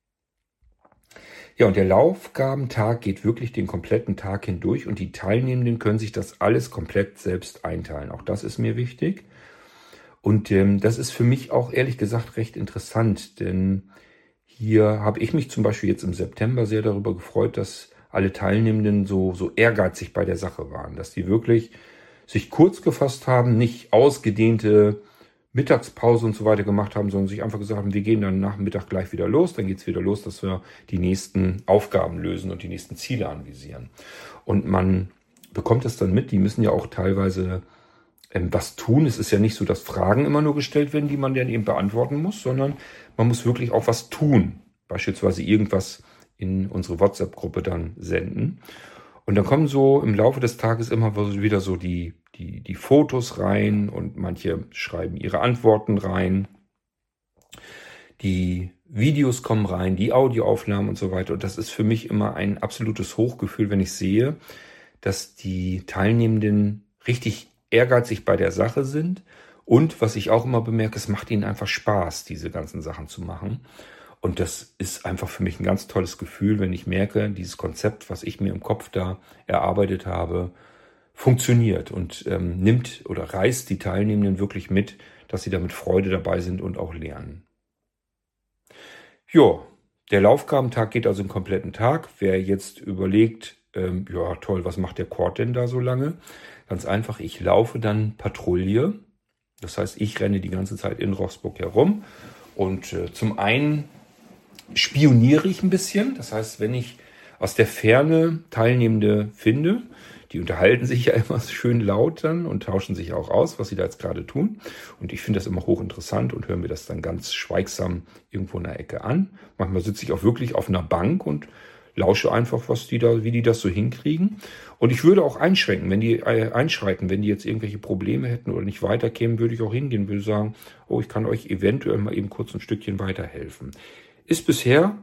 Ja, und der Laufgabentag geht wirklich den kompletten Tag hindurch und die Teilnehmenden können sich das alles komplett selbst einteilen. Auch das ist mir wichtig. Und ähm, das ist für mich auch ehrlich gesagt recht interessant, denn hier habe ich mich zum Beispiel jetzt im September sehr darüber gefreut, dass alle Teilnehmenden so, so ehrgeizig bei der Sache waren, dass die wirklich sich kurz gefasst haben, nicht ausgedehnte Mittagspause und so weiter gemacht haben, sondern sich einfach gesagt haben, wir gehen dann nach dem Mittag gleich wieder los, dann geht's wieder los, dass wir die nächsten Aufgaben lösen und die nächsten Ziele anvisieren. Und man bekommt das dann mit, die müssen ja auch teilweise ähm, was tun. Es ist ja nicht so, dass Fragen immer nur gestellt werden, die man dann eben beantworten muss, sondern man muss wirklich auch was tun. Beispielsweise irgendwas in unsere WhatsApp-Gruppe dann senden. Und dann kommen so im Laufe des Tages immer wieder so die, die, die Fotos rein und manche schreiben ihre Antworten rein. Die Videos kommen rein, die Audioaufnahmen und so weiter. Und das ist für mich immer ein absolutes Hochgefühl, wenn ich sehe, dass die Teilnehmenden richtig ehrgeizig bei der Sache sind. Und was ich auch immer bemerke, es macht ihnen einfach Spaß, diese ganzen Sachen zu machen. Und das ist einfach für mich ein ganz tolles Gefühl, wenn ich merke, dieses Konzept, was ich mir im Kopf da erarbeitet habe, funktioniert und ähm, nimmt oder reißt die Teilnehmenden wirklich mit, dass sie da mit Freude dabei sind und auch lernen. Jo, der Laufgabentag geht also einen kompletten Tag. Wer jetzt überlegt, ähm, ja toll, was macht der Cord denn da so lange? Ganz einfach, ich laufe dann Patrouille. Das heißt, ich renne die ganze Zeit in Roxburgh herum und äh, zum einen spioniere ich ein bisschen. Das heißt, wenn ich aus der Ferne Teilnehmende finde, die unterhalten sich ja immer schön laut dann und tauschen sich auch aus, was sie da jetzt gerade tun. Und ich finde das immer hochinteressant und höre mir das dann ganz schweigsam irgendwo in der Ecke an. Manchmal sitze ich auch wirklich auf einer Bank und lausche einfach, was die da, wie die das so hinkriegen. Und ich würde auch einschränken, wenn die äh, einschreiten, wenn die jetzt irgendwelche Probleme hätten oder nicht weiterkämen, würde ich auch hingehen, würde sagen, oh, ich kann euch eventuell mal eben kurz ein Stückchen weiterhelfen. Ist bisher,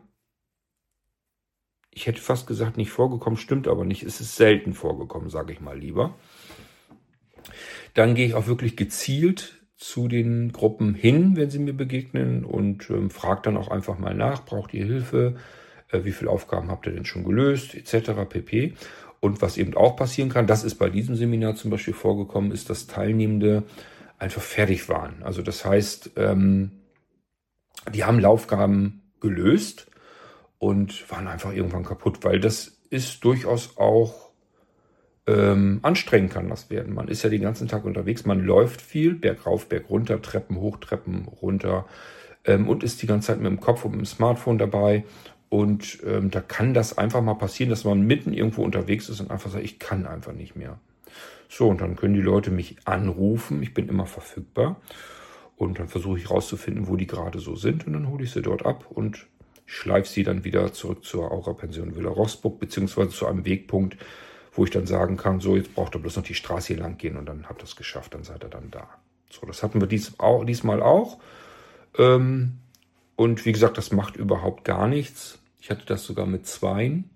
ich hätte fast gesagt, nicht vorgekommen, stimmt aber nicht. Es ist selten vorgekommen, sage ich mal lieber. Dann gehe ich auch wirklich gezielt zu den Gruppen hin, wenn sie mir begegnen und ähm, frage dann auch einfach mal nach, braucht ihr Hilfe? Äh, wie viele Aufgaben habt ihr denn schon gelöst, et cetera pp. Und was eben auch passieren kann, das ist bei diesem Seminar zum Beispiel vorgekommen, ist, dass Teilnehmende einfach fertig waren. Also das heißt, ähm, die haben Aufgaben gelöst und waren einfach irgendwann kaputt, weil das ist durchaus auch ähm, anstrengend kann das werden. Man ist ja den ganzen Tag unterwegs, man läuft viel, bergauf, bergunter, Treppen hoch, Treppen runter ähm, und ist die ganze Zeit mit dem Kopf und mit dem Smartphone dabei. Und ähm, da kann das einfach mal passieren, dass man mitten irgendwo unterwegs ist und einfach sagt, ich kann einfach nicht mehr. So, und dann können die Leute mich anrufen, ich bin immer verfügbar. Und dann versuche ich rauszufinden, wo die gerade so sind. Und dann hole ich sie dort ab und schleife sie dann wieder zurück zur Aura-Pension Villa Roßburg, beziehungsweise zu einem Wegpunkt, wo ich dann sagen kann, so, jetzt braucht ihr bloß noch die Straße hier lang gehen und dann habt ihr es geschafft, dann seid ihr dann da. So, das hatten wir dies auch, diesmal auch. Ähm, und wie gesagt, das macht überhaupt gar nichts. Ich hatte das sogar mit zweien.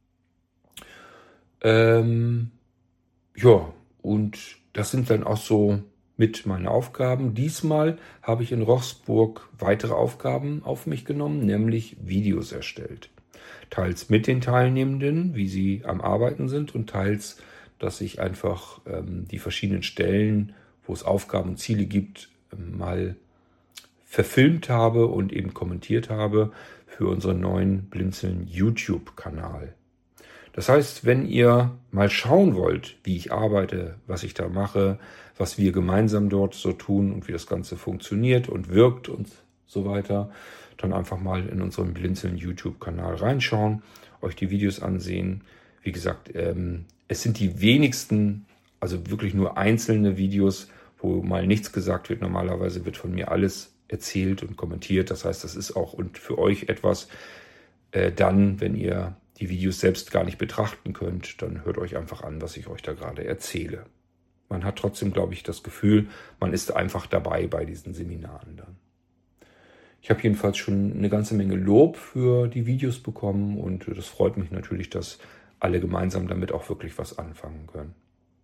Ähm, ja, und das sind dann auch so mit meinen Aufgaben. Diesmal habe ich in Roßburg weitere Aufgaben auf mich genommen, nämlich Videos erstellt. Teils mit den Teilnehmenden, wie sie am Arbeiten sind, und teils, dass ich einfach ähm, die verschiedenen Stellen, wo es Aufgaben und Ziele gibt, ähm, mal verfilmt habe und eben kommentiert habe für unseren neuen Blinzeln YouTube-Kanal. Das heißt, wenn ihr mal schauen wollt, wie ich arbeite, was ich da mache, was wir gemeinsam dort so tun und wie das Ganze funktioniert und wirkt und so weiter, dann einfach mal in unseren Blinzeln YouTube-Kanal reinschauen, euch die Videos ansehen. Wie gesagt, ähm, es sind die wenigsten, also wirklich nur einzelne Videos, wo mal nichts gesagt wird. Normalerweise wird von mir alles erzählt und kommentiert. Das heißt, das ist auch und für euch etwas äh, dann, wenn ihr die Videos selbst gar nicht betrachten könnt, dann hört euch einfach an, was ich euch da gerade erzähle. Man hat trotzdem, glaube ich, das Gefühl, man ist einfach dabei bei diesen Seminaren dann. Ich habe jedenfalls schon eine ganze Menge Lob für die Videos bekommen und das freut mich natürlich, dass alle gemeinsam damit auch wirklich was anfangen können.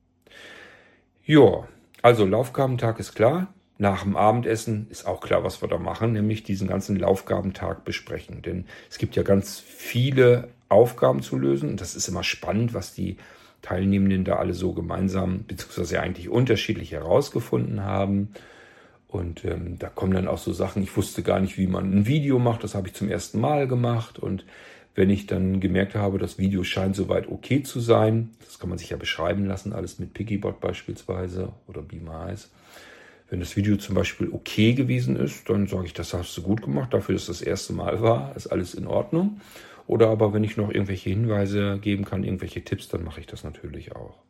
Ja, also Laufgabentag ist klar. Nach dem Abendessen ist auch klar, was wir da machen, nämlich diesen ganzen Laufgabentag besprechen. Denn es gibt ja ganz viele Aufgaben zu lösen und das ist immer spannend, was die Teilnehmenden da alle so gemeinsam, beziehungsweise eigentlich unterschiedlich herausgefunden haben. Und ähm, da kommen dann auch so Sachen, ich wusste gar nicht, wie man ein Video macht, das habe ich zum ersten Mal gemacht. Und wenn ich dann gemerkt habe, das Video scheint soweit okay zu sein, das kann man sich ja beschreiben lassen, alles mit Pigibot beispielsweise oder Be My Eyes. Wenn das Video zum Beispiel okay gewesen ist, dann sage ich, das hast du gut gemacht, dafür, dass das erste Mal war, ist alles in Ordnung. Oder aber wenn ich noch irgendwelche Hinweise geben kann, irgendwelche Tipps, dann mache ich das natürlich auch.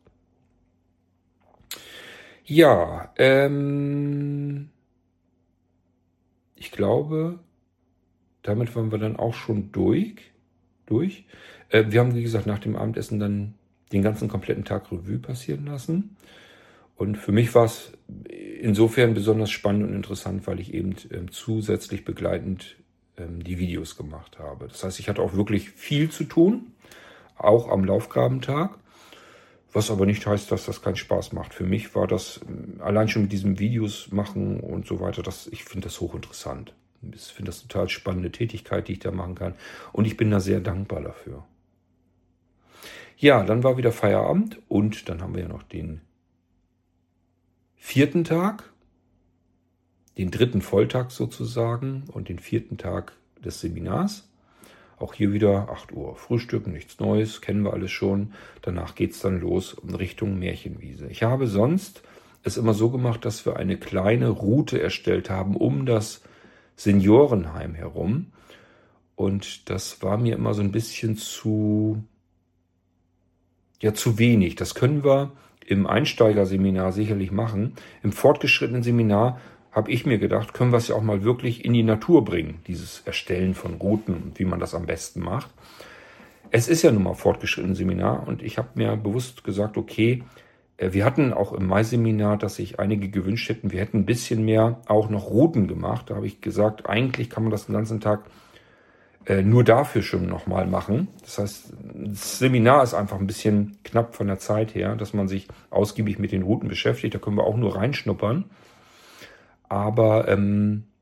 Ja, ähm, ich glaube, damit waren wir dann auch schon durch. durch. Äh, wir haben, wie gesagt, nach dem Abendessen dann den ganzen kompletten Tag Revue passieren lassen. Und für mich war es insofern besonders spannend und interessant, weil ich eben ähm, zusätzlich begleitend ähm, die Videos gemacht habe. Das heißt, ich hatte auch wirklich viel zu tun, auch am Laufgabentag. Was aber nicht heißt, dass das keinen Spaß macht. Für mich war das allein schon mit diesen Videos machen und so weiter, das, ich finde das hochinteressant. Ich finde das total spannende Tätigkeit, die ich da machen kann. Und ich bin da sehr dankbar dafür. Ja, dann war wieder Feierabend und dann haben wir ja noch den vierten Tag, den dritten Volltag sozusagen und den vierten Tag des Seminars. Auch hier wieder acht Uhr Frühstücken, nichts Neues, kennen wir alles schon. Danach geht's dann los in Richtung Märchenwiese. Ich habe sonst es immer so gemacht, dass wir eine kleine Route erstellt haben um das Seniorenheim herum. Und das war mir immer so ein bisschen zu, ja, zu wenig. Das können wir im Einsteigerseminar sicherlich machen. Im fortgeschrittenen Seminar habe ich mir gedacht, können wir es ja auch mal wirklich in die Natur bringen, dieses Erstellen von Routen und wie man das am besten macht. Es ist ja nun mal fortgeschrittenes Seminar und ich habe mir bewusst gesagt, okay, wir hatten auch im Mai-Seminar, dass sich einige gewünscht hätten, wir hätten ein bisschen mehr auch noch Routen gemacht. Da habe ich gesagt, eigentlich kann man das den ganzen Tag äh, nur dafür schon nochmal machen. Das heißt, das Seminar ist einfach ein bisschen knapp von der Zeit her, dass man sich ausgiebig mit den Routen beschäftigt. Da können wir auch nur reinschnuppern. Aber ähm,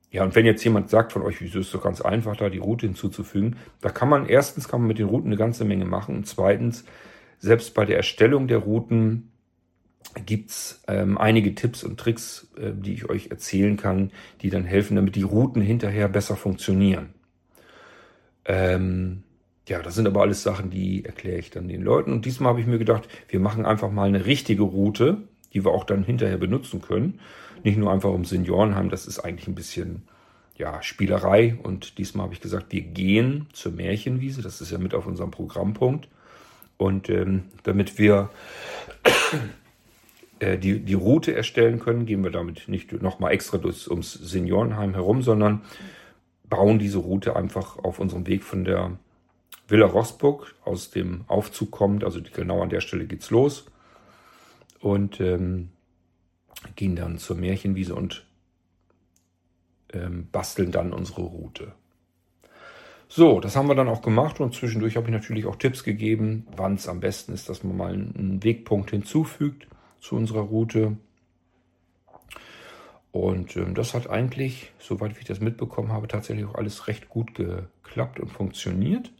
Ja, und wenn jetzt jemand sagt von euch, wieso ist doch ganz einfach, da die Route hinzuzufügen, da kann man, erstens kann man mit den Routen eine ganze Menge machen und zweitens, selbst bei der Erstellung der Routen gibt's ähm, einige Tipps und Tricks, äh, die ich euch erzählen kann, die dann helfen, damit die Routen hinterher besser funktionieren. Ähm, ja, das sind aber alles Sachen, die erkläre ich dann den Leuten. Und diesmal habe ich mir gedacht, wir machen einfach mal eine richtige Route, die wir auch dann hinterher benutzen können. Nicht nur einfach im Seniorenheim, das ist eigentlich ein bisschen ja, Spielerei. Und diesmal habe ich gesagt, wir gehen zur Märchenwiese. Das ist ja mit auf unserem Programmpunkt. Und ähm, damit wir äh, die, die Route erstellen können, gehen wir damit nicht nochmal extra durchs, ums Seniorenheim herum, sondern bauen diese Route einfach auf unserem Weg von der Villa Roßburg aus dem Aufzug kommt. Also genau an der Stelle geht's los. Und ähm, gehen dann zur Märchenwiese und ähm, basteln dann unsere Route. So, das haben wir dann auch gemacht und zwischendurch habe ich natürlich auch Tipps gegeben, wann es am besten ist, dass man mal einen Wegpunkt hinzufügt zu unserer Route. Und ähm, das hat eigentlich, soweit wie ich das mitbekommen habe, tatsächlich auch alles recht gut geklappt und funktioniert.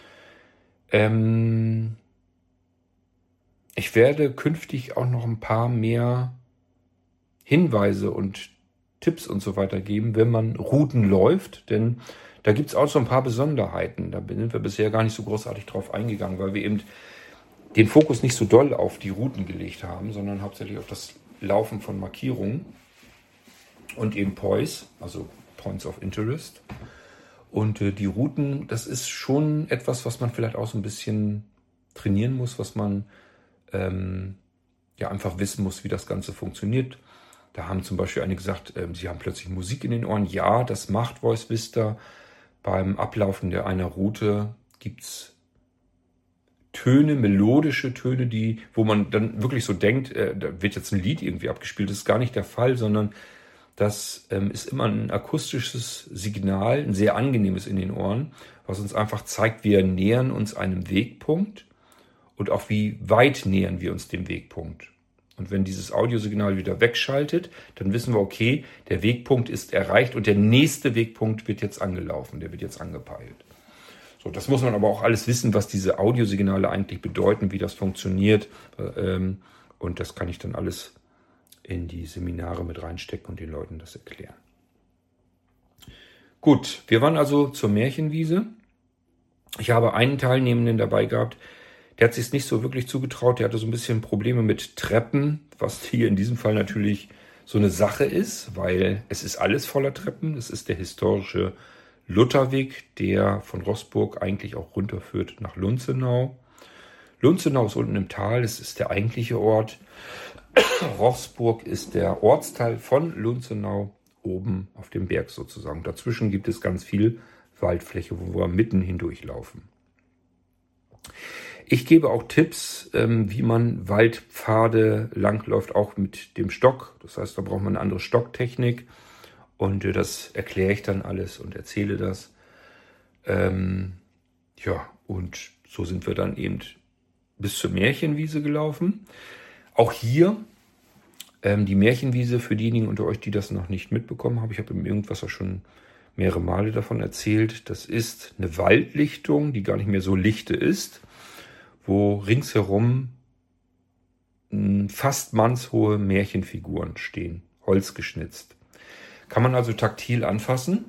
Ähm, ich werde künftig auch noch ein paar mehr Hinweise und Tipps und so weiter geben, wenn man Routen läuft, denn da gibt es auch so ein paar Besonderheiten. Da sind wir bisher gar nicht so großartig drauf eingegangen, weil wir eben den Fokus nicht so doll auf die Routen gelegt haben, sondern hauptsächlich auf das Laufen von Markierungen und eben P O Is, also Points of Interest. Und äh, die Routen, das ist schon etwas, was man vielleicht auch so ein bisschen trainieren muss, was man ähm, ja einfach wissen muss, wie das Ganze funktioniert. Da haben zum Beispiel einige gesagt, ähm, sie haben plötzlich Musik in den Ohren. Ja, das macht Voice Vista. Beim Ablaufen der einer Route gibt's Töne, melodische Töne, die, wo man dann wirklich so denkt, äh, da wird jetzt ein Lied irgendwie abgespielt. Das ist gar nicht der Fall, sondern das ähm, ist immer ein akustisches Signal, ein sehr angenehmes in den Ohren, was uns einfach zeigt, wir nähern uns einem Wegpunkt und auch wie weit nähern wir uns dem Wegpunkt. Und wenn dieses Audiosignal wieder wegschaltet, dann wissen wir, okay, der Wegpunkt ist erreicht und der nächste Wegpunkt wird jetzt angelaufen, der wird jetzt angepeilt. So, das muss man aber auch alles wissen, was diese Audiosignale eigentlich bedeuten, wie das funktioniert. Und das kann ich dann alles in die Seminare mit reinstecken und den Leuten das erklären. Gut, wir waren also zur Märchenwiese. Ich habe einen Teilnehmenden dabei gehabt, der hat sich nicht so wirklich zugetraut. Der hatte so ein bisschen Probleme mit Treppen, was hier in diesem Fall natürlich so eine Sache ist, weil es ist alles voller Treppen. Das ist der historische Lutherweg, der von Roßburg eigentlich auch runterführt nach Lunzenau. Lunzenau ist unten im Tal, das ist der eigentliche Ort. Roßburg ist der Ortsteil von Lunzenau oben auf dem Berg sozusagen. Dazwischen gibt es ganz viel Waldfläche, wo wir mitten hindurchlaufen. Ich gebe auch Tipps, wie man Waldpfade langläuft, auch mit dem Stock. Das heißt, da braucht man eine andere Stocktechnik. Und das erkläre ich dann alles und erzähle das. Ähm, ja, und so sind wir dann eben bis zur Märchenwiese gelaufen. Auch hier ähm, die Märchenwiese für diejenigen unter euch, die das noch nicht mitbekommen haben. Ich habe im Irgendwas auch schon mehrere Male davon erzählt. Das ist eine Waldlichtung, die gar nicht mehr so lichte ist, wo ringsherum fast mannshohe Märchenfiguren stehen, holzgeschnitzt. Kann man also taktil anfassen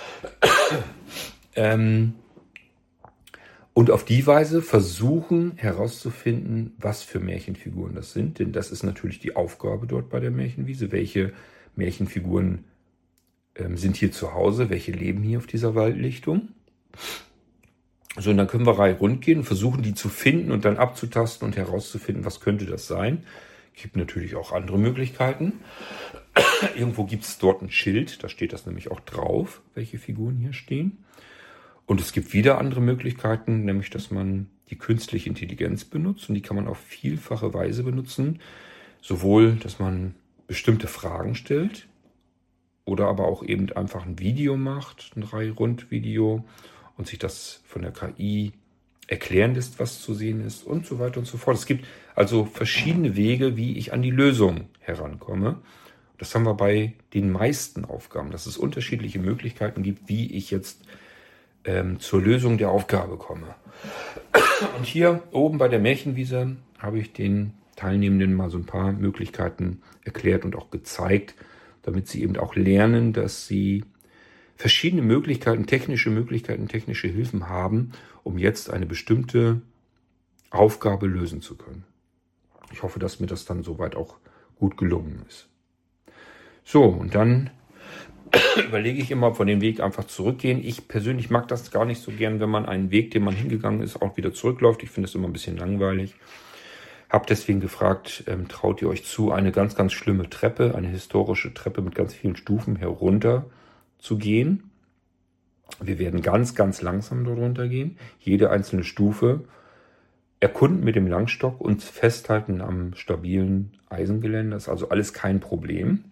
ähm, und auf die Weise versuchen herauszufinden, was für Märchenfiguren das sind. Denn das ist natürlich die Aufgabe dort bei der Märchenwiese. Welche Märchenfiguren ähm, sind hier zu Hause? Welche leben hier auf dieser Waldlichtung? So, und dann können wir reihum gehen und versuchen, die zu finden und dann abzutasten und herauszufinden, was könnte das sein. Es gibt natürlich auch andere Möglichkeiten. Irgendwo gibt es dort ein Schild, da steht das nämlich auch drauf, welche Figuren hier stehen. Und es gibt wieder andere Möglichkeiten, nämlich dass man die künstliche Intelligenz benutzt. Und die kann man auf vielfache Weise benutzen. Sowohl, dass man bestimmte Fragen stellt oder aber auch eben einfach ein Video macht, ein Reihe-Rund-Video und sich das von der K I erklären lässt, was zu sehen ist und so weiter und so fort. Es gibt also verschiedene Wege, wie ich an die Lösung herankomme. Das haben wir bei den meisten Aufgaben, dass es unterschiedliche Möglichkeiten gibt, wie ich jetzt ähm, zur Lösung der Aufgabe komme. Und hier oben bei der Märchenwiese habe ich den Teilnehmenden mal so ein paar Möglichkeiten erklärt und auch gezeigt, damit sie eben auch lernen, dass sie verschiedene Möglichkeiten, technische Möglichkeiten, technische Hilfen haben, um jetzt eine bestimmte Aufgabe lösen zu können. Ich hoffe, dass mir das dann soweit auch gut gelungen ist. So, und dann überlege ich immer, ob wir den Weg einfach zurückgehen. Ich persönlich mag das gar nicht so gern, wenn man einen Weg, den man hingegangen ist, auch wieder zurückläuft. Ich finde es immer ein bisschen langweilig. Hab deswegen gefragt, ähm, traut ihr euch zu, eine ganz, ganz schlimme Treppe, eine historische Treppe mit ganz vielen Stufen herunter zu gehen. Wir werden ganz, ganz langsam dort runtergehen. Jede einzelne Stufe erkunden mit dem Langstock und festhalten am stabilen Eisengeländer. Das ist also alles kein Problem.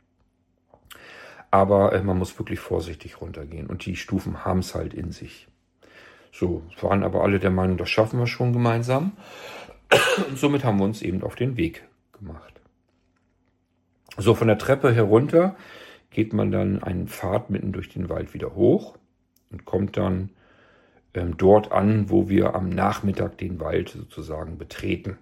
Aber äh, man muss wirklich vorsichtig runtergehen. Und die Stufen haben es halt in sich. So, waren aber alle der Meinung, das schaffen wir schon gemeinsam. Und somit haben wir uns eben auf den Weg gemacht. So, von der Treppe herunter geht man dann einen Pfad mitten durch den Wald wieder hoch und kommt dann ähm, dort an, wo wir am Nachmittag den Wald sozusagen betreten.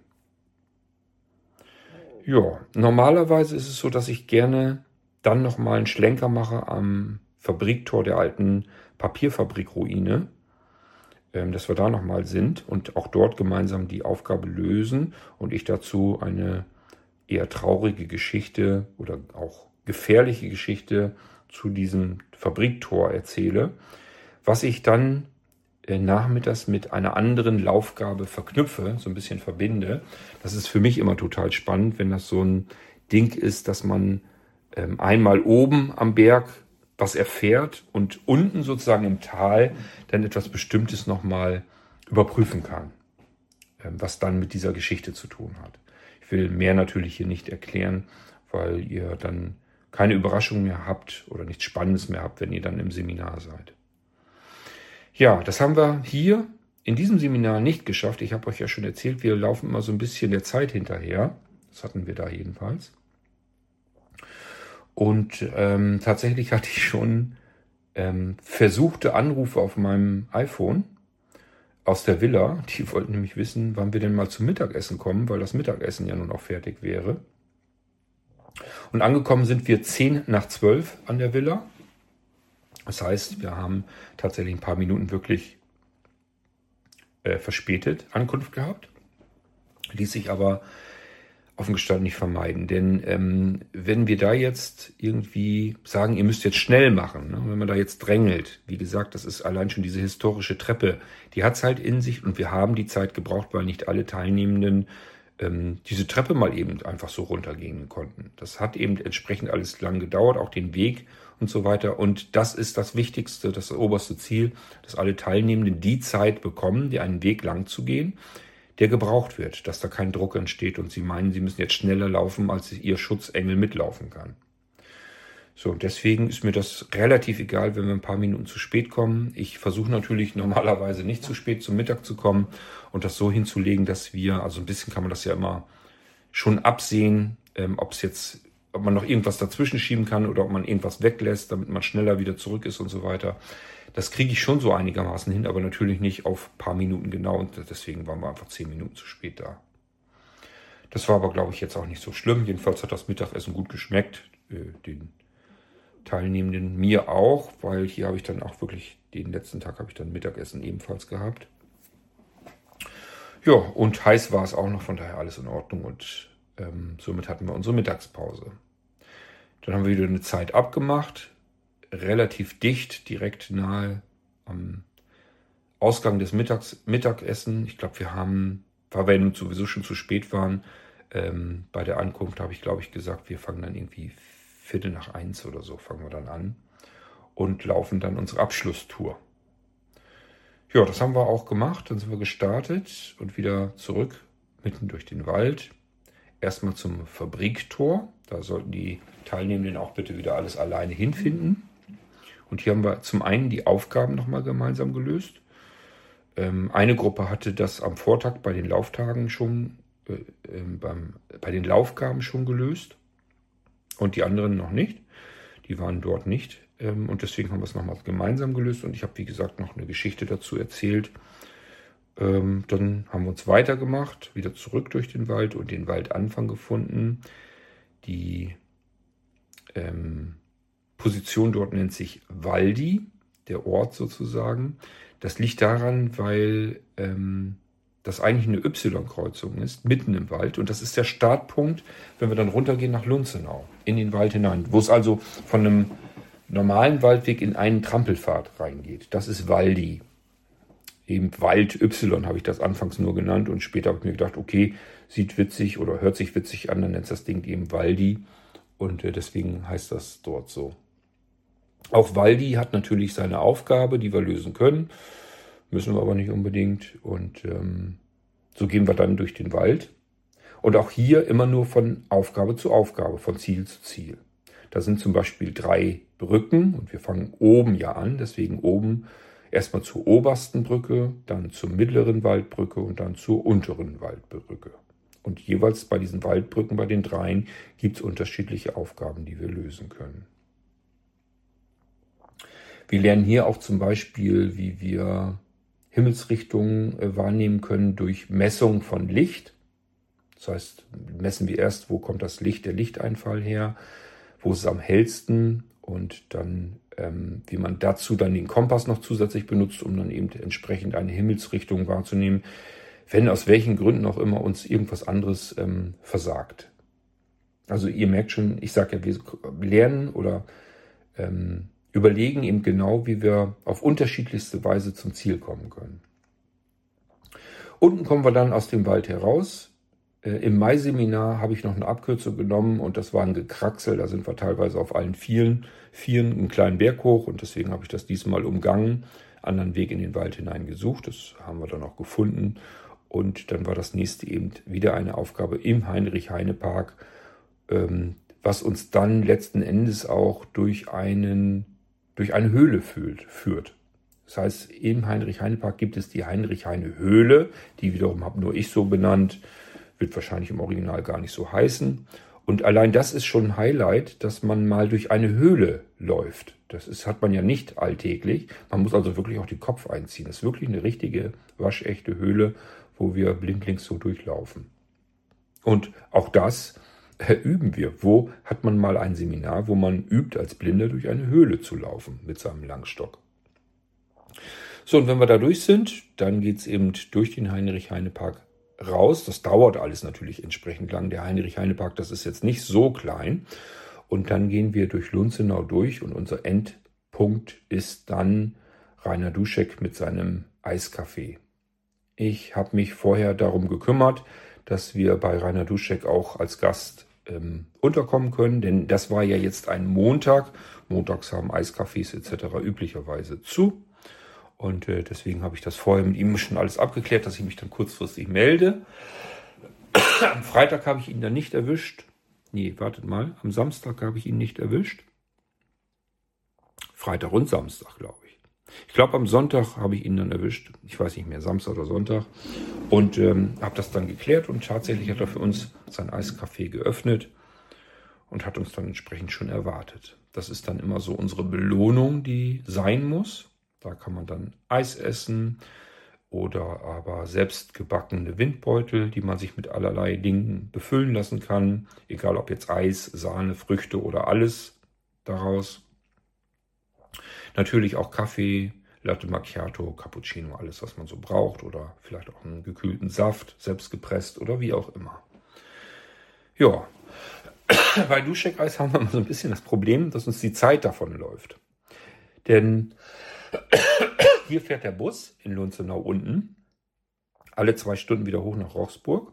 Ja, normalerweise ist es so, dass ich gerne dann nochmal einen Schlenker mache am Fabriktor der alten Papierfabrikruine, ähm, dass wir da nochmal sind und auch dort gemeinsam die Aufgabe lösen und ich dazu eine eher traurige Geschichte oder auch gefährliche Geschichte zu diesem Fabriktor erzähle, was ich dann äh, nachmittags mit einer anderen Laufgabe verknüpfe, so ein bisschen verbinde. Das ist für mich immer total spannend, wenn das so ein Ding ist, dass man ähm, einmal oben am Berg was erfährt und unten sozusagen im Tal dann etwas Bestimmtes nochmal überprüfen kann, ähm, was dann mit dieser Geschichte zu tun hat. Ich will mehr natürlich hier nicht erklären, weil ihr dann keine Überraschung mehr habt oder nichts Spannendes mehr habt, wenn ihr dann im Seminar seid. Ja, das haben wir hier in diesem Seminar nicht geschafft. Ich habe euch ja schon erzählt, wir laufen immer so ein bisschen der Zeit hinterher. Das hatten wir da jedenfalls. Und ähm, tatsächlich hatte ich schon ähm, versuchte Anrufe auf meinem iPhone aus der Villa. Die wollten nämlich wissen, wann wir denn mal zum Mittagessen kommen, weil das Mittagessen ja nun auch fertig wäre. Und angekommen sind wir zehn nach zwölf an der Villa. Das heißt, wir haben tatsächlich ein paar Minuten wirklich äh, verspätet Ankunft gehabt. Ließ sich aber offen gestanden nicht vermeiden. Denn ähm, wenn wir da jetzt irgendwie sagen, ihr müsst jetzt schnell machen, ne? Wenn man da jetzt drängelt, wie gesagt, das ist allein schon diese historische Treppe, die hat es halt in sich und wir haben die Zeit gebraucht, weil nicht alle Teilnehmenden ähm, diese Treppe mal eben einfach so runtergehen konnten. Das hat eben entsprechend alles lang gedauert, auch den Weg und so weiter. Und das ist das Wichtigste, das oberste Ziel, dass alle Teilnehmenden die Zeit bekommen, die einen Weg lang zu gehen, der gebraucht wird, dass da kein Druck entsteht und sie meinen, sie müssen jetzt schneller laufen, als ihr Schutzengel mitlaufen kann. So, deswegen ist mir das relativ egal, wenn wir ein paar Minuten zu spät kommen. Ich versuche natürlich normalerweise nicht zu spät zum Mittag zu kommen und das so hinzulegen, dass wir, also ein bisschen kann man das ja immer schon absehen, ähm, ob es jetzt, ob man noch irgendwas dazwischen schieben kann oder ob man irgendwas weglässt, damit man schneller wieder zurück ist und so weiter. Das kriege ich schon so einigermaßen hin, aber natürlich nicht auf ein paar Minuten genau und deswegen waren wir einfach zehn Minuten zu spät da. Das war aber, glaube ich, jetzt auch nicht so schlimm. Jedenfalls hat das Mittagessen gut geschmeckt, äh, den Teilnehmenden, mir auch, weil hier habe ich dann auch wirklich, den letzten Tag habe ich dann Mittagessen ebenfalls gehabt. Ja, und heiß war es auch noch, von daher alles in Ordnung und ähm, somit hatten wir unsere Mittagspause. Dann haben wir wieder eine Zeit abgemacht, relativ dicht, direkt nahe am Ausgang des Mittags, Mittagessen. Ich glaube, wir haben, weil wir nun sowieso schon zu spät waren, ähm, bei der Ankunft habe ich, glaube ich, gesagt, wir fangen dann irgendwie Viertel nach eins oder so fangen wir dann an und laufen dann unsere Abschlusstour. Ja, das haben wir auch gemacht. Dann sind wir gestartet und wieder zurück, mitten durch den Wald. Erstmal zum Fabriktor. Da sollten die Teilnehmenden auch bitte wieder alles alleine hinfinden. Und hier haben wir zum einen die Aufgaben nochmal gemeinsam gelöst. Ähm, eine Gruppe hatte das am Vortag bei den Lauftagen schon, äh, äh, beim, bei den Laufgaben schon gelöst. und die anderen noch nicht. Die waren dort nicht. Ähm, und deswegen haben wir es nochmal gemeinsam gelöst. Und ich habe, wie gesagt, noch eine Geschichte dazu erzählt. Ähm, dann haben wir uns weitergemacht, wieder zurück durch den Wald und den Waldanfang gefunden. Die ähm, Position dort nennt sich Waldi, der Ort sozusagen. Das liegt daran, weil ähm, das eigentlich eine Y-Kreuzung ist, mitten im Wald. Und das ist der Startpunkt, wenn wir dann runtergehen nach Lunzenau, in den Wald hinein, wo es also von einem normalen Waldweg in einen Trampelpfad reingeht. Das ist Waldi. Eben Wald Y habe ich das anfangs nur genannt und später habe ich mir gedacht, okay, sieht witzig oder hört sich witzig an, dann nennt das Ding eben Waldi und äh, deswegen heißt das dort so. Auch Waldi hat natürlich seine Aufgabe, die wir lösen können, müssen wir aber nicht unbedingt und ähm, so gehen wir dann durch den Wald und auch hier immer nur von Aufgabe zu Aufgabe, von Ziel zu Ziel. Da sind zum Beispiel drei Brücken und wir fangen oben ja an, deswegen oben erstmal zur obersten Brücke, dann zur mittleren Waldbrücke und dann zur unteren Waldbrücke. Und jeweils bei diesen Waldbrücken, bei den dreien, gibt es unterschiedliche Aufgaben, die wir lösen können. Wir lernen hier auch zum Beispiel, wie wir Himmelsrichtungen wahrnehmen können durch Messung von Licht. Das heißt, messen wir erst, wo kommt das Licht, der Lichteinfall her, wo ist es am hellsten und dann ähm, wie man dazu dann den Kompass noch zusätzlich benutzt, um dann eben entsprechend eine Himmelsrichtung wahrzunehmen, wenn aus welchen Gründen auch immer uns irgendwas anderes ähm, versagt. Also ihr merkt schon, ich sage ja, wir lernen oder ähm, überlegen eben genau, wie wir auf unterschiedlichste Weise zum Ziel kommen können. Unten kommen wir dann aus dem Wald heraus. Äh, Im Mai-Seminar habe ich noch eine Abkürzung genommen und das war ein Gekraxel, da sind wir teilweise auf allen Vieren, Vieren einen kleinen Berg hoch und deswegen habe ich das diesmal umgangen, anderen Weg in den Wald hinein gesucht, das haben wir dann auch gefunden und dann war das nächste eben wieder eine Aufgabe im Heinrich-Heine-Park, ähm, was uns dann letzten Endes auch durch, einen, durch eine Höhle fühlt, führt. Das heißt, im Heinrich-Heine-Park gibt es die Heinrich-Heine-Höhle, die wiederum habe nur ich so benannt, wird wahrscheinlich im Original gar nicht so heißen. Und allein das ist schon ein Highlight, dass man mal durch eine Höhle läuft. Das ist, hat man ja nicht alltäglich. Man muss also wirklich auch den Kopf einziehen. Das ist wirklich eine richtige, waschechte Höhle, wo wir blindlings so durchlaufen. Und auch das äh, üben wir. Wo hat man mal ein Seminar, wo man übt, als Blinder durch eine Höhle zu laufen mit seinem Langstock? So, und wenn wir da durch sind, dann geht's eben durch den Heinrich-Heine-Park raus. Das dauert alles natürlich entsprechend lang. Der Heinrich-Heine-Park, das ist jetzt nicht so klein. Und dann gehen wir durch Lunzenau durch und unser Endpunkt ist dann Rainer Duschek mit seinem Eiscafé. Ich habe mich vorher darum gekümmert, dass wir bei Rainer Duschek auch als Gast ähm, unterkommen können, denn das war ja jetzt ein Montag. Montags haben Eiscafés et cetera üblicherweise zu. Und äh, deswegen habe ich das vorher mit ihm schon alles abgeklärt, dass ich mich dann kurzfristig melde. Am Freitag habe ich ihn dann nicht erwischt. Nee, wartet mal. Am Samstag habe ich ihn nicht erwischt. Freitag und Samstag, glaube ich. Ich glaube, am Sonntag habe ich ihn dann erwischt. Ich weiß nicht mehr, Samstag oder Sonntag. Und ähm, habe das dann geklärt. Und tatsächlich hat er für uns sein Eiscafé geöffnet und hat uns dann entsprechend schon erwartet. Das ist dann immer so unsere Belohnung, die sein muss. Da kann man dann Eis essen oder aber selbst gebackene Windbeutel, die man sich mit allerlei Dingen befüllen lassen kann. Egal ob jetzt Eis, Sahne, Früchte oder alles daraus. Natürlich auch Kaffee, Latte Macchiato, Cappuccino, alles was man so braucht. Oder vielleicht auch einen gekühlten Saft, selbst gepresst oder wie auch immer. Ja, bei Duschek-Eis haben wir mal so ein bisschen das Problem, dass uns die Zeit davon läuft. Denn hier fährt der Bus in Lunzenau unten, alle zwei Stunden wieder hoch nach Rochsburg.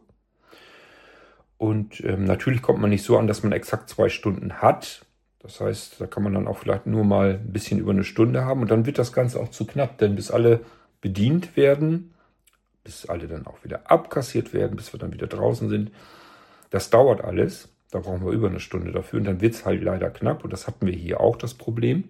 Und ähm, natürlich kommt man nicht so an, dass man exakt zwei Stunden hat. Das heißt, da kann man dann auch vielleicht nur mal ein bisschen über eine Stunde haben. Und dann wird das Ganze auch zu knapp, denn bis alle bedient werden, bis alle dann auch wieder abkassiert werden, bis wir dann wieder draußen sind, das dauert alles. Da brauchen wir über eine Stunde dafür. Und dann wird es halt leider knapp. Und das hatten wir hier auch, das Problem.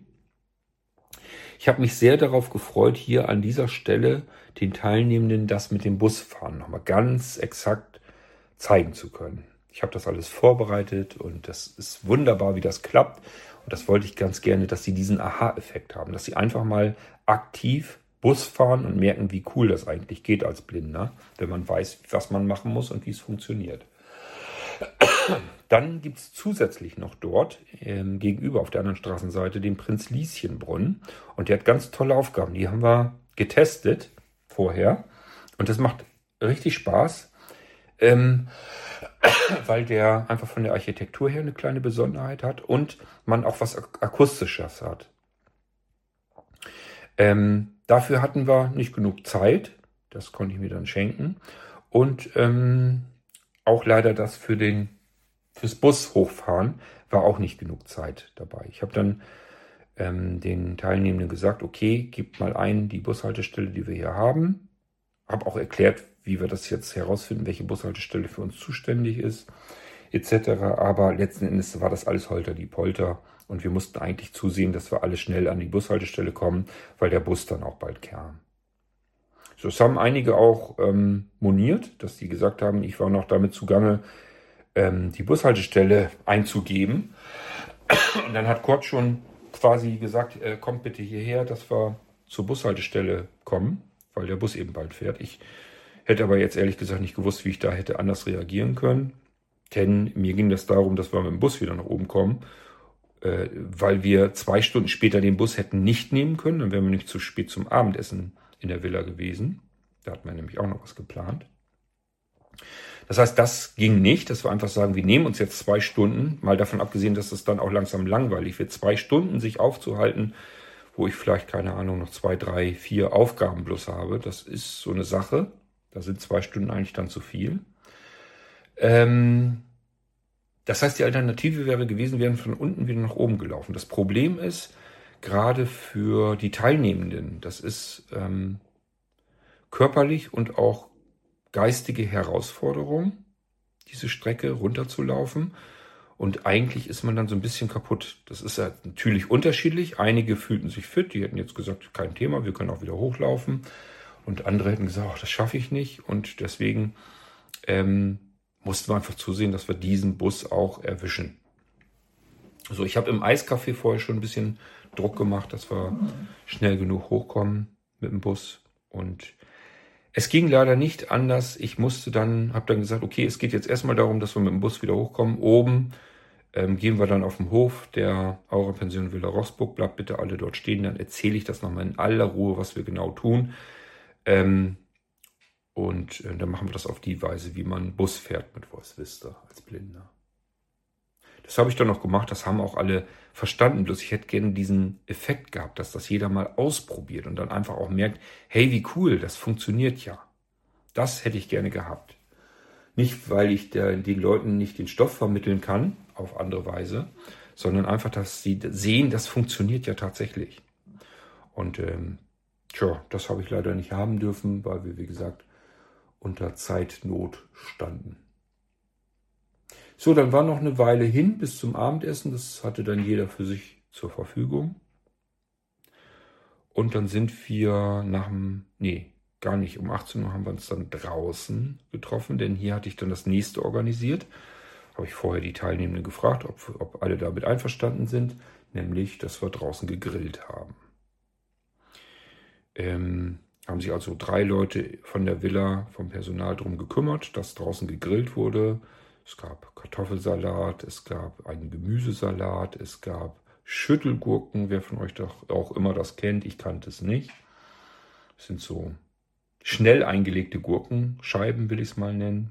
Ich habe mich sehr darauf gefreut, hier an dieser Stelle den Teilnehmenden das mit dem Busfahren nochmal ganz exakt zeigen zu können. Ich habe das alles vorbereitet und das ist wunderbar, wie das klappt. Und das wollte ich ganz gerne, dass sie diesen Aha-Effekt haben, dass sie einfach mal aktiv Bus fahren und merken, wie cool das eigentlich geht als Blinder, wenn man weiß, was man machen muss und wie es funktioniert. Dann gibt es zusätzlich noch dort ähm, gegenüber auf der anderen Straßenseite den Prinz-Lieschen-Brunnen. Und der hat ganz tolle Aufgaben. Die haben wir getestet vorher. Und das macht richtig Spaß, ähm, weil der einfach von der Architektur her eine kleine Besonderheit hat und man auch was Ak- Akustisches hat. Ähm, dafür hatten wir nicht genug Zeit. Das konnte ich mir dann schenken. Und ähm, auch leider das für den fürs Bus hochfahren war auch nicht genug Zeit dabei. Ich habe dann ähm, den Teilnehmenden gesagt, okay, gebt mal ein die Bushaltestelle, die wir hier haben. Habe auch erklärt, wie wir das jetzt herausfinden, welche Bushaltestelle für uns zuständig ist, et cetera. Aber letzten Endes war das alles Holter die Polter und wir mussten eigentlich zusehen, dass wir alle schnell an die Bushaltestelle kommen, weil der Bus dann auch bald kam. So, es haben einige auch ähm, moniert, dass die gesagt haben, ich war noch damit zugange, ähm, die Bushaltestelle einzugeben. Und dann hat Kurt schon quasi gesagt, äh, kommt bitte hierher, dass wir zur Bushaltestelle kommen, weil der Bus eben bald fährt. Ich hätte aber jetzt ehrlich gesagt nicht gewusst, wie ich da hätte anders reagieren können. Denn mir ging das darum, dass wir mit dem Bus wieder nach oben kommen, äh, weil wir zwei Stunden später den Bus hätten nicht nehmen können. Dann wären wir nicht zu spät zum Abendessen in der Villa gewesen. Da hat man nämlich auch noch was geplant. Das heißt, das ging nicht, dass wir einfach sagen, wir nehmen uns jetzt zwei Stunden, mal davon abgesehen, dass es dann auch langsam langweilig wird, zwei Stunden sich aufzuhalten, wo ich vielleicht, keine Ahnung, noch zwei, drei, vier Aufgaben bloß habe. Das ist so eine Sache. Da sind zwei Stunden eigentlich dann zu viel. Ähm, das heißt, die Alternative wäre gewesen, wir wären von unten wieder nach oben gelaufen. Das Problem ist, gerade für die Teilnehmenden, das ist ähm, körperlich und auch geistige Herausforderung, diese Strecke runterzulaufen. Und eigentlich ist man dann so ein bisschen kaputt. Das ist ja natürlich unterschiedlich. Einige fühlten sich fit, die hätten jetzt gesagt, kein Thema, wir können auch wieder hochlaufen. Und andere hätten gesagt, ach, das schaffe ich nicht. Und deswegen ähm, mussten wir einfach zusehen, dass wir diesen Bus auch erwischen. So, ich habe im Eiscafé vorher schon ein bisschen Druck gemacht, dass wir schnell genug hochkommen mit dem Bus. Und es ging leider nicht anders. Ich musste dann, habe dann gesagt, okay, es geht jetzt erstmal darum, dass wir mit dem Bus wieder hochkommen. Oben ähm, gehen wir dann auf den Hof der Aura-Pension Villa Roßburg. Bleibt bitte alle dort stehen, dann erzähle ich das nochmal in aller Ruhe, was wir genau tun. Ähm, und äh, dann machen wir das auf die Weise, wie man Bus fährt mit Voice Vista als Blinder. Das habe ich dann noch gemacht, das haben auch alle verstanden. Bloß ich hätte gerne diesen Effekt gehabt, dass das jeder mal ausprobiert und dann einfach auch merkt, hey, wie cool, das funktioniert ja. Das hätte ich gerne gehabt. Nicht, weil ich der, den Leuten nicht den Stoff vermitteln kann, auf andere Weise, sondern einfach, dass sie sehen, das funktioniert ja tatsächlich. Und ähm, tja, das habe ich leider nicht haben dürfen, weil wir, wie gesagt, unter Zeitnot standen. So, dann war noch eine Weile hin bis zum Abendessen. Das hatte dann jeder für sich zur Verfügung. Und dann sind wir nach dem, nee, gar nicht, um achtzehn Uhr haben wir uns dann draußen getroffen, denn hier hatte ich dann das nächste organisiert. Habe ich vorher die Teilnehmenden gefragt, ob, ob alle damit einverstanden sind, nämlich, dass wir draußen gegrillt haben. Ähm, haben sich also drei Leute von der Villa, vom Personal drum gekümmert, dass draußen gegrillt wurde. Es gab Kartoffelsalat, es gab einen Gemüsesalat, es gab Schüttelgurken, wer von euch doch auch immer das kennt, ich kannte es nicht. Das sind so schnell eingelegte Gurkenscheiben, will ich es mal nennen.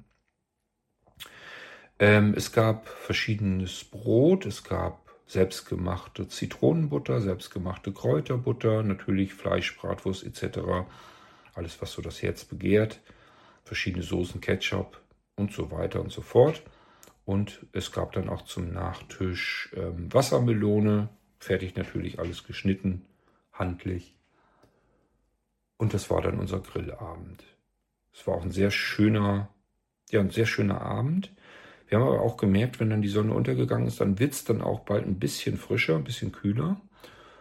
Ähm, es gab verschiedenes Brot, es gab selbstgemachte Zitronenbutter, selbstgemachte Kräuterbutter, natürlich Fleisch, Bratwurst et cetera. Alles, was so das Herz begehrt. Verschiedene Soßen, Ketchup und so weiter und so fort. Und es gab dann auch zum Nachtisch ähm, Wassermelone, fertig natürlich alles geschnitten, handlich. Und das war dann unser Grillabend. Es war auch ein sehr schöner, ja, ein sehr schöner Abend. Wir haben aber auch gemerkt, wenn dann die Sonne untergegangen ist, dann wird es dann auch bald ein bisschen frischer, ein bisschen kühler.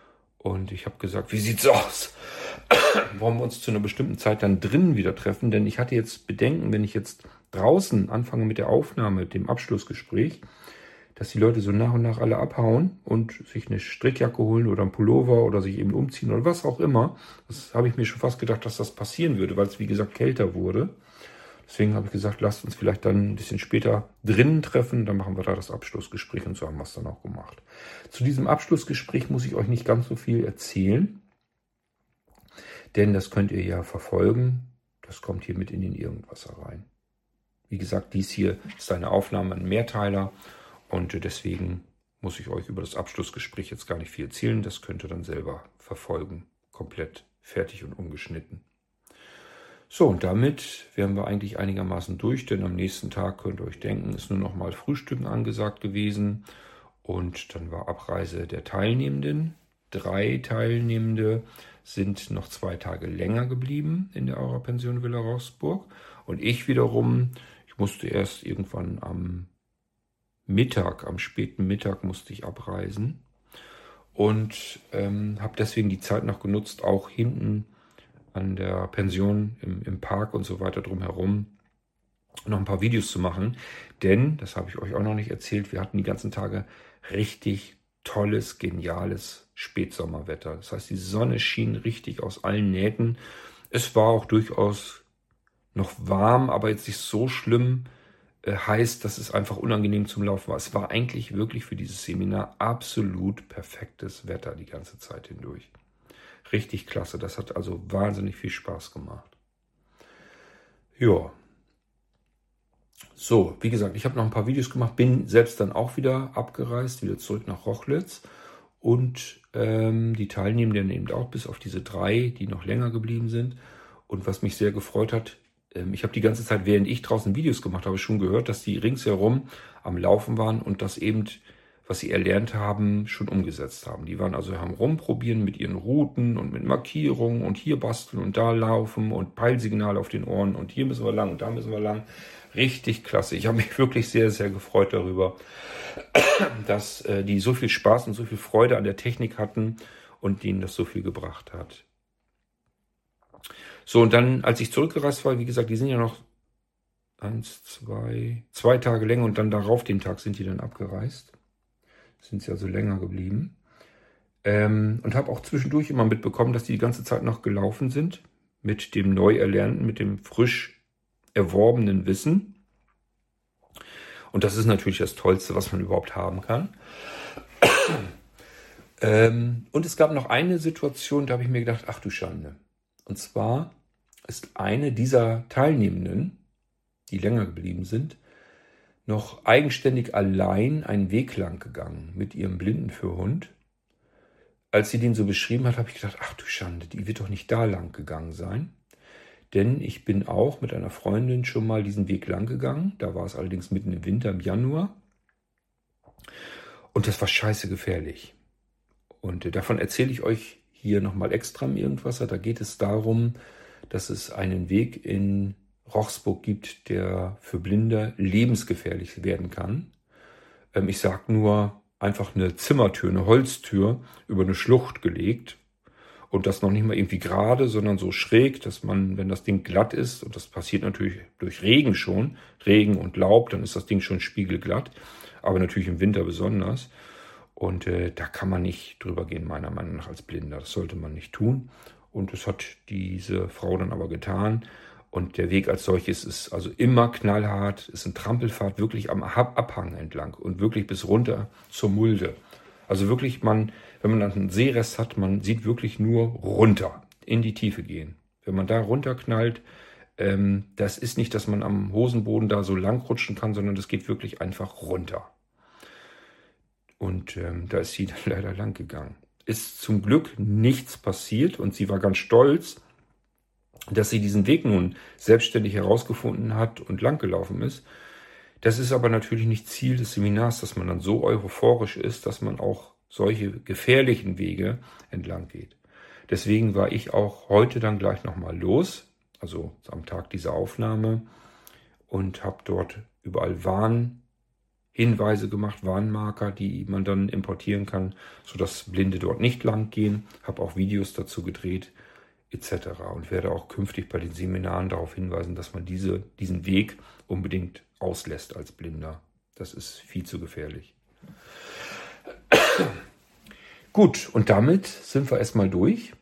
Und ich habe gesagt, wie sieht's aus? Wollen wir uns zu einer bestimmten Zeit dann drinnen wieder treffen? Denn ich hatte jetzt Bedenken, wenn ich jetzt draußen anfange mit der Aufnahme, dem Abschlussgespräch, dass die Leute so nach und nach alle abhauen und sich eine Strickjacke holen oder einen Pullover oder sich eben umziehen oder was auch immer. Das habe ich mir schon fast gedacht, dass das passieren würde, weil es wie gesagt kälter wurde. Deswegen habe ich gesagt, lasst uns vielleicht dann ein bisschen später drinnen treffen, dann machen wir da das Abschlussgespräch und so haben wir es dann auch gemacht. Zu diesem Abschlussgespräch muss ich euch nicht ganz so viel erzählen, denn das könnt ihr ja verfolgen. Das kommt hier mit in den Irgendwasser rein. Wie gesagt, dies hier ist eine Aufnahme, ein Mehrteiler und deswegen muss ich euch über das Abschlussgespräch jetzt gar nicht viel erzählen. Das könnt ihr dann selber verfolgen, komplett fertig und ungeschnitten. So, und damit wären wir eigentlich einigermaßen durch, denn am nächsten Tag könnt ihr euch denken, ist nur noch mal Frühstücken angesagt gewesen und dann war Abreise der Teilnehmenden. Drei Teilnehmende sind noch zwei Tage länger geblieben in der Aura-Pension Villa Roxburgh und ich wiederum, ich musste erst irgendwann am Mittag, am späten Mittag musste ich abreisen und ähm, habe deswegen die Zeit noch genutzt, auch hinten an der Pension, im, im Park und so weiter drumherum noch ein paar Videos zu machen. Denn, das habe ich euch auch noch nicht erzählt, wir hatten die ganzen Tage richtig tolles, geniales Spätsommerwetter. Das heißt, die Sonne schien richtig aus allen Nähten. Es war auch durchaus noch warm, aber jetzt nicht so schlimm äh, heiß, dass es einfach unangenehm zum Laufen war. Es war eigentlich wirklich für dieses Seminar absolut perfektes Wetter die ganze Zeit hindurch. Richtig klasse. Das hat also wahnsinnig viel Spaß gemacht. Ja. So, wie gesagt, ich habe noch ein paar Videos gemacht, bin selbst dann auch wieder abgereist, wieder zurück nach Rochlitz. Und ähm, die Teilnehmenden eben auch, bis auf diese drei, die noch länger geblieben sind. Und was mich sehr gefreut hat, ähm, ich habe die ganze Zeit, während ich draußen Videos gemacht habe, schon gehört, dass die ringsherum am Laufen waren und das eben, was sie erlernt haben, schon umgesetzt haben. Die waren also haben rumprobieren mit ihren Routen und mit Markierungen und hier basteln und da laufen und Peilsignale auf den Ohren und hier müssen wir lang und da müssen wir lang. Richtig klasse. Ich habe mich wirklich sehr, sehr gefreut darüber, dass äh, die so viel Spaß und so viel Freude an der Technik hatten und denen das so viel gebracht hat. So, und dann, als ich zurückgereist war, wie gesagt, die sind ja noch eins, zwei, zwei Tage länger und dann darauf, den Tag, sind die dann abgereist. Sind sie also länger geblieben. Ähm, und habe auch zwischendurch immer mitbekommen, dass die die ganze Zeit noch gelaufen sind mit dem neu erlernten, mit dem frisch erworbenen Wissen. Und das ist natürlich das Tollste, was man überhaupt haben kann. ähm, und es gab noch eine Situation, da habe ich mir gedacht, ach du Schande. Und zwar ist eine dieser Teilnehmenden, die länger geblieben sind, noch eigenständig allein einen Weg lang gegangen mit ihrem Blindenführhund. Als sie den so beschrieben hat, habe ich gedacht, ach du Schande, die wird doch nicht da lang gegangen sein. Denn ich bin auch mit einer Freundin schon mal diesen Weg lang gegangen. Da war es allerdings mitten im Winter, im Januar. Und das war scheiße gefährlich. Und äh, davon erzähle ich euch hier nochmal extra im Irgendwasser. Da geht es darum, dass es einen Weg in Roxburgh gibt, der für Blinde lebensgefährlich werden kann. Ähm, ich sage nur, einfach eine Zimmertür, eine Holztür über eine Schlucht gelegt. Und das noch nicht mal irgendwie gerade, sondern so schräg, dass man, wenn das Ding glatt ist, und das passiert natürlich durch Regen schon, Regen und Laub, dann ist das Ding schon spiegelglatt, aber natürlich im Winter besonders. Und äh, da kann man nicht drüber gehen, meiner Meinung nach, als Blinder. Das sollte man nicht tun. Und das hat diese Frau dann aber getan. Und der Weg als solches ist also immer knallhart, ist eine Trampelfahrt wirklich am Abhang entlang und wirklich bis runter zur Mulde. Also wirklich, man, wenn man dann einen Seerest hat, man sieht wirklich nur runter, in die Tiefe gehen. Wenn man da runterknallt, ähm, das ist nicht, dass man am Hosenboden da so lang rutschen kann, sondern das geht wirklich einfach runter. Und ähm, da ist sie dann leider lang gegangen. Ist zum Glück nichts passiert und sie war ganz stolz, dass sie diesen Weg nun selbstständig herausgefunden hat und lang gelaufen ist. Das ist aber natürlich nicht Ziel des Seminars, dass man dann so euphorisch ist, dass man auch solche gefährlichen Wege entlang geht. Deswegen war ich auch heute dann gleich nochmal los, also am Tag dieser Aufnahme, und habe dort überall Warn, Hinweise gemacht, Warnmarker, die man dann importieren kann, sodass Blinde dort nicht lang gehen. Habe auch Videos dazu gedreht, et cetera. Und werde auch künftig bei den Seminaren darauf hinweisen, dass man diese, diesen Weg unbedingt auslässt als Blinder. Das ist viel zu gefährlich. Gut, und damit sind wir erstmal durch.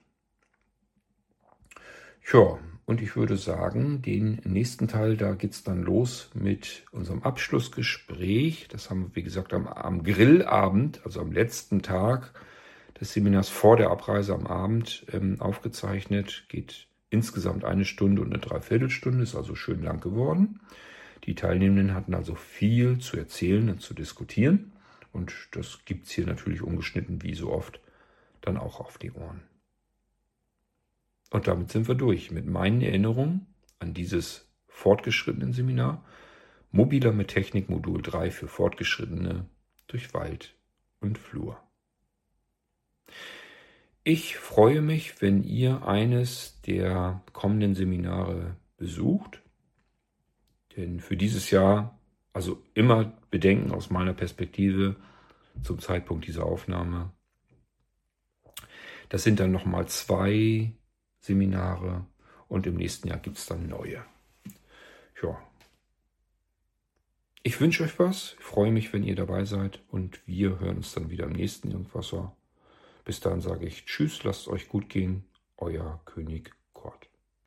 Ja, und ich würde sagen, den nächsten Teil, da geht es dann los mit unserem Abschlussgespräch. Das haben wir, wie gesagt, am, am Grillabend, also am letzten Tag des Seminars vor der Abreise am Abend ähm, aufgezeichnet. Geht insgesamt eine Stunde und eine Dreiviertelstunde, ist also schön lang geworden. Die Teilnehmenden hatten also viel zu erzählen und zu diskutieren. Und das gibt es hier natürlich ungeschnitten, wie so oft, dann auch auf die Ohren. Und damit sind wir durch mit meinen Erinnerungen an dieses fortgeschrittenen Seminar. Mobiler mit Technik Modul drei für Fortgeschrittene durch Wald und Flur. Ich freue mich, wenn ihr eines der kommenden Seminare besucht. Denn für dieses Jahr, also immer bedenken aus meiner Perspektive zum Zeitpunkt dieser Aufnahme, das sind dann nochmal zwei Seminare und im nächsten Jahr gibt es dann neue. Ja. Ich wünsche euch was, ich freue mich, wenn ihr dabei seid und wir hören uns dann wieder im nächsten Irgendwasser. Bis dahin sage ich Tschüss, lasst es euch gut gehen, euer König Kurt.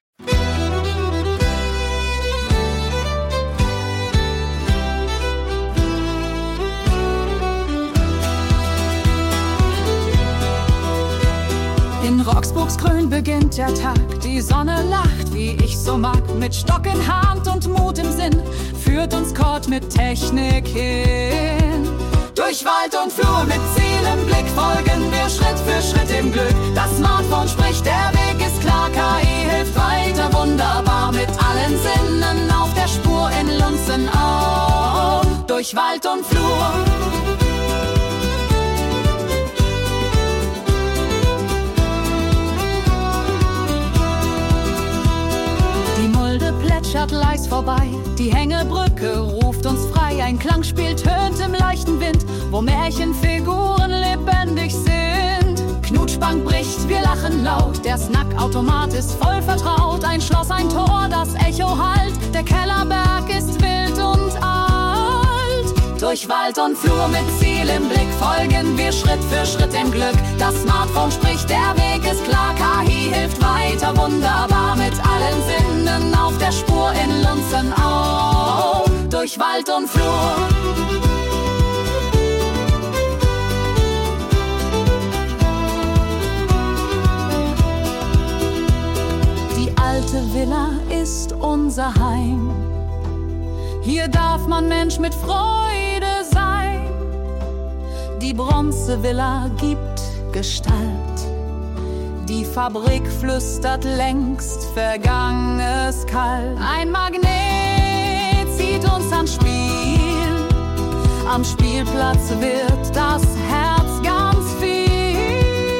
In Roxburgsgrün beginnt der Tag, die Sonne lacht, wie ich so mag. Mit Stock in Hand und Mut im Sinn führt uns Kurt mit Technik hin. Durch Wald und Flur mit Ziel im Blick folgen wir Schritt für Schritt im Glück. Das Smartphone spricht, der Weg ist klar, K I hilft weiter wunderbar. Mit allen Sinnen auf der Spur in Lunzenau. Durch Wald und Flur. Plätschert leis vorbei, die Hängebrücke ruft uns frei. Ein Klangspiel tönt im leichten Wind, wo Märchenfiguren lebendig sind. Knutschbank bricht, wir lachen laut, der Snackautomat ist voll vertraut. Ein Schloss, ein Tor, das Echo hallt, der Kellerberg ist wild und alt. Durch Wald und Flur mit Ziel im Blick folgen wir Schritt für Schritt im Glück. Das Smartphone spricht, der Weg ist klar, K I hilft weiter wunderbar. Mit allen Sinnen auf der Spur in Lunzenau. Durch Wald und Flur. Die alte Villa ist unser Heim. Hier darf man Mensch mit Freude sein. Die Bronzevilla gibt Gestalt. Die Fabrik flüstert längst Vergangenes kalt. Ein Magnet zieht uns ans Spiel. Am Spielplatz wird das Herz ganz viel.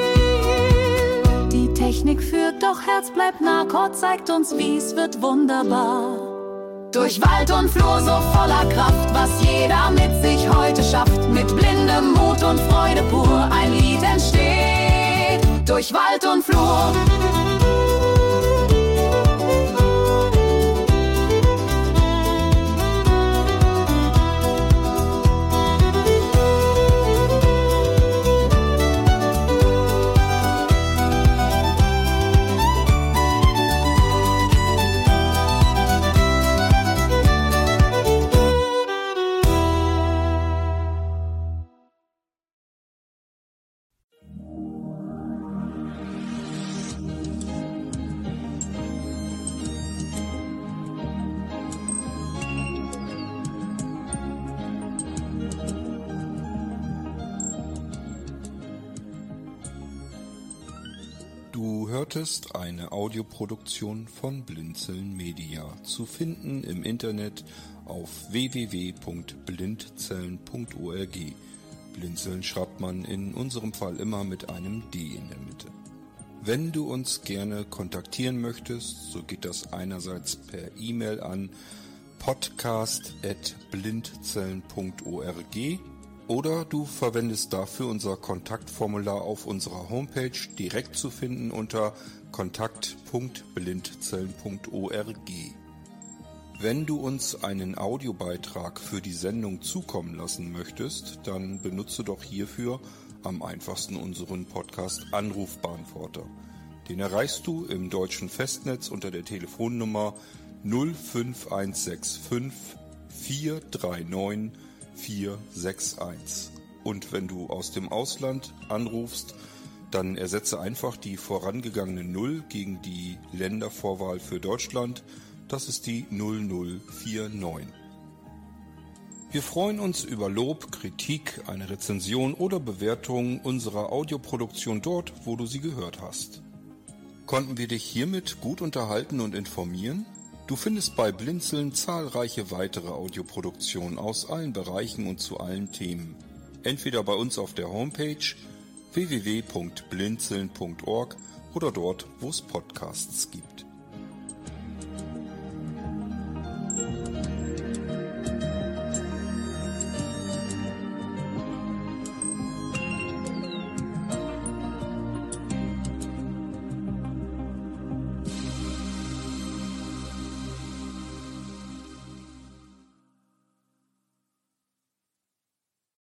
Die Technik führt, doch Herz bleibt nah. Kurt zeigt uns, wie's wird wunderbar. Durch Wald und Flur so voller Kraft, was jeder mit sich heute schafft. Mit blindem Mut und Freude pur ein Lied entsteht. Durch Wald und Flur. Du hörtest eine Audioproduktion von Blinzeln Media, zu finden im Internet auf w w w punkt blindzellen punkt org. Blinzeln schreibt man in unserem Fall immer mit einem D in der Mitte. Wenn du uns gerne kontaktieren möchtest, so geht das einerseits per E-Mail an podcast at blindzellen punkt org oder du verwendest dafür unser Kontaktformular auf unserer Homepage, direkt zu finden unter kontakt punkt blindzellen punkt org. Wenn du uns einen Audiobeitrag für die Sendung zukommen lassen möchtest, dann benutze doch hierfür am einfachsten unseren Podcast Anrufbeantworter. Den erreichst du im deutschen Festnetz unter der Telefonnummer null fünf eins sechs fünf vier drei neun vier sechs eins. Und wenn du aus dem Ausland anrufst, dann ersetze einfach die vorangegangene Null gegen die Ländervorwahl für Deutschland. Das ist die null null vier neun. Wir freuen uns über Lob, Kritik, eine Rezension oder Bewertung unserer Audioproduktion dort, wo du sie gehört hast. Konnten wir dich hiermit gut unterhalten und informieren? Du findest bei Blinzeln zahlreiche weitere Audioproduktionen aus allen Bereichen und zu allen Themen. Entweder bei uns auf der Homepage w w w punkt blinzeln punkt org oder dort, wo es Podcasts gibt.